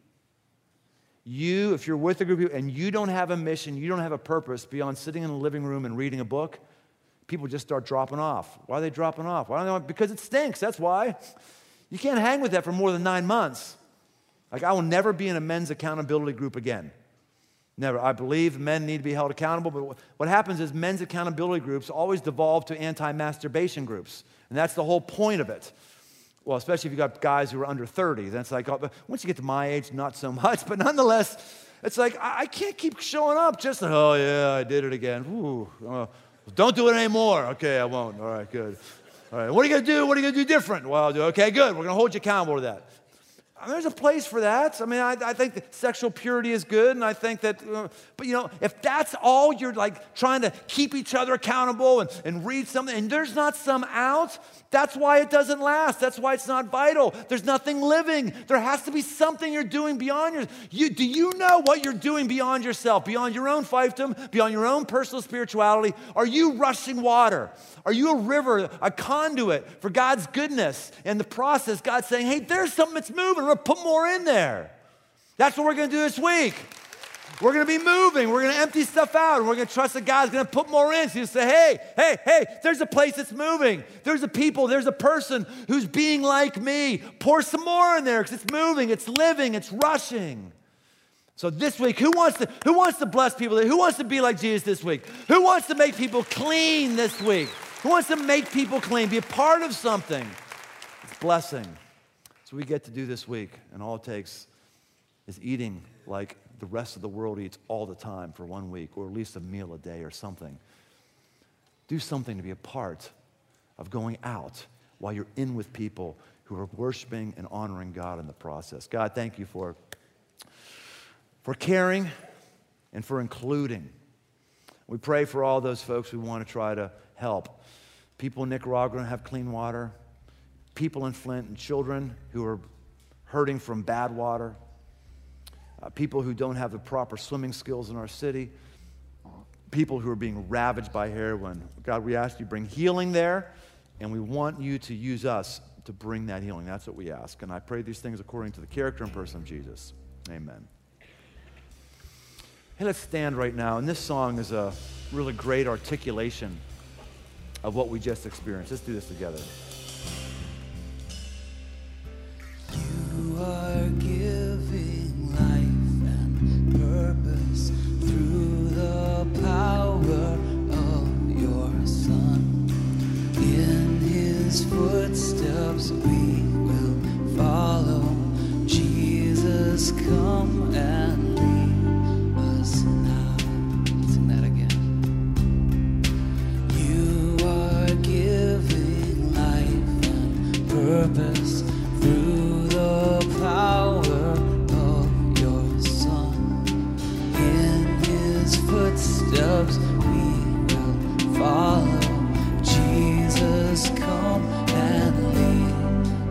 If you're with a group of people and you don't have a mission, you don't have a purpose beyond sitting in the living room and reading a book, people just start dropping off. Why are they dropping off? Because it stinks, that's why. You can't hang with that for more than 9 months. Like, I will never be in a men's accountability group again. Never. I believe men need to be held accountable, but what happens is men's accountability groups always devolve to anti-masturbation groups, and that's the whole point of it. Well, especially if you've got guys who are under 30. Then it's like, oh, but once you get to my age, not so much. But nonetheless, it's like, I can't keep showing up just, oh, yeah, I did it again. Ooh, don't do it anymore. Okay, I won't. All right, good. All right, what are you going to do? What are you going to do different? Well, okay, good. We're going to hold you accountable to that. There's a place for that. I mean, I think that sexual purity is good, and I think that, but if that's all you're like trying to keep each other accountable and read something, and there's not some out, that's why it doesn't last. That's why it's not vital. There's nothing living. There has to be something you're doing beyond do you know what you're doing beyond yourself, beyond your own fiefdom, beyond your own personal spirituality? Are you rushing water? Are you a river, a conduit for God's goodness? And the process, God's saying, hey, there's something that's moving. We're going to put more in there. That's what we're going to do this week. We're going to be moving. We're going to empty stuff out. And we're going to trust that God's going to put more in. So you say, hey, there's a place that's moving. There's a people, there's a person who's being like me. Pour some more in there because it's moving, it's living, it's rushing. So this week, who wants to bless people? Who wants to be like Jesus this week? Who wants to make people clean this week? Who wants to make people clean? Be a part of something. It's blessing. So we get to do this week, and all it takes is eating like the rest of the world eats all the time for 1 week, or at least a meal a day or something. Do something to be a part of going out while you're in with people who are worshiping and honoring God in the process. God, thank you for caring and for including. We pray for all those folks who want to try to help. People in Nicaragua have clean water. People in Flint and children who are hurting from bad water. People who don't have the proper swimming skills in our city. People who are being ravaged by heroin. God, we ask you to bring healing there, and we want you to use us to bring that healing. That's what we ask. And I pray these things according to the character and person of Jesus. Amen. Hey, let's stand right now. And this song is a really great articulation of what we just experienced. Let's do this together. You are giving life and purpose through the power of your Son. In his footsteps we will follow. Jesus, come and lead us now. Sing that again. You are giving life and purpose through the power of your Son. In his footsteps we will follow. Jesus, come and lead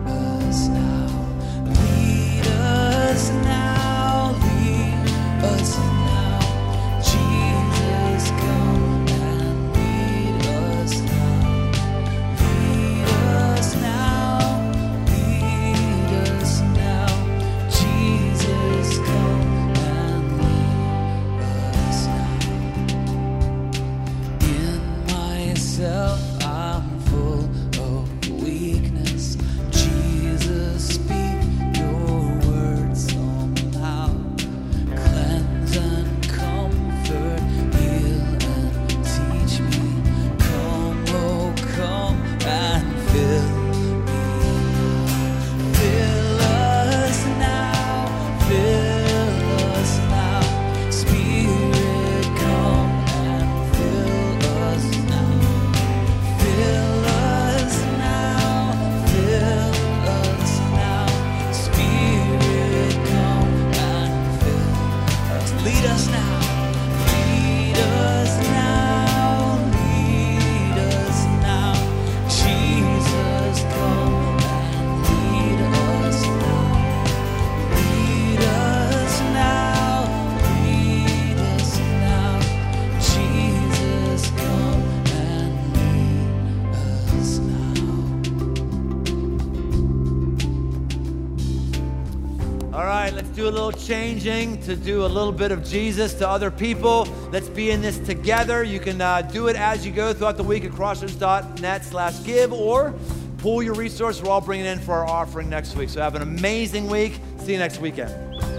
All right, let's do a little changing to do a little bit of Jesus to other people. Let's be in this together. You can do it as you go throughout the week at crossroads.net/give, or pull your resources. We're all bringing in for our offering next week. So have an amazing week. See you next weekend.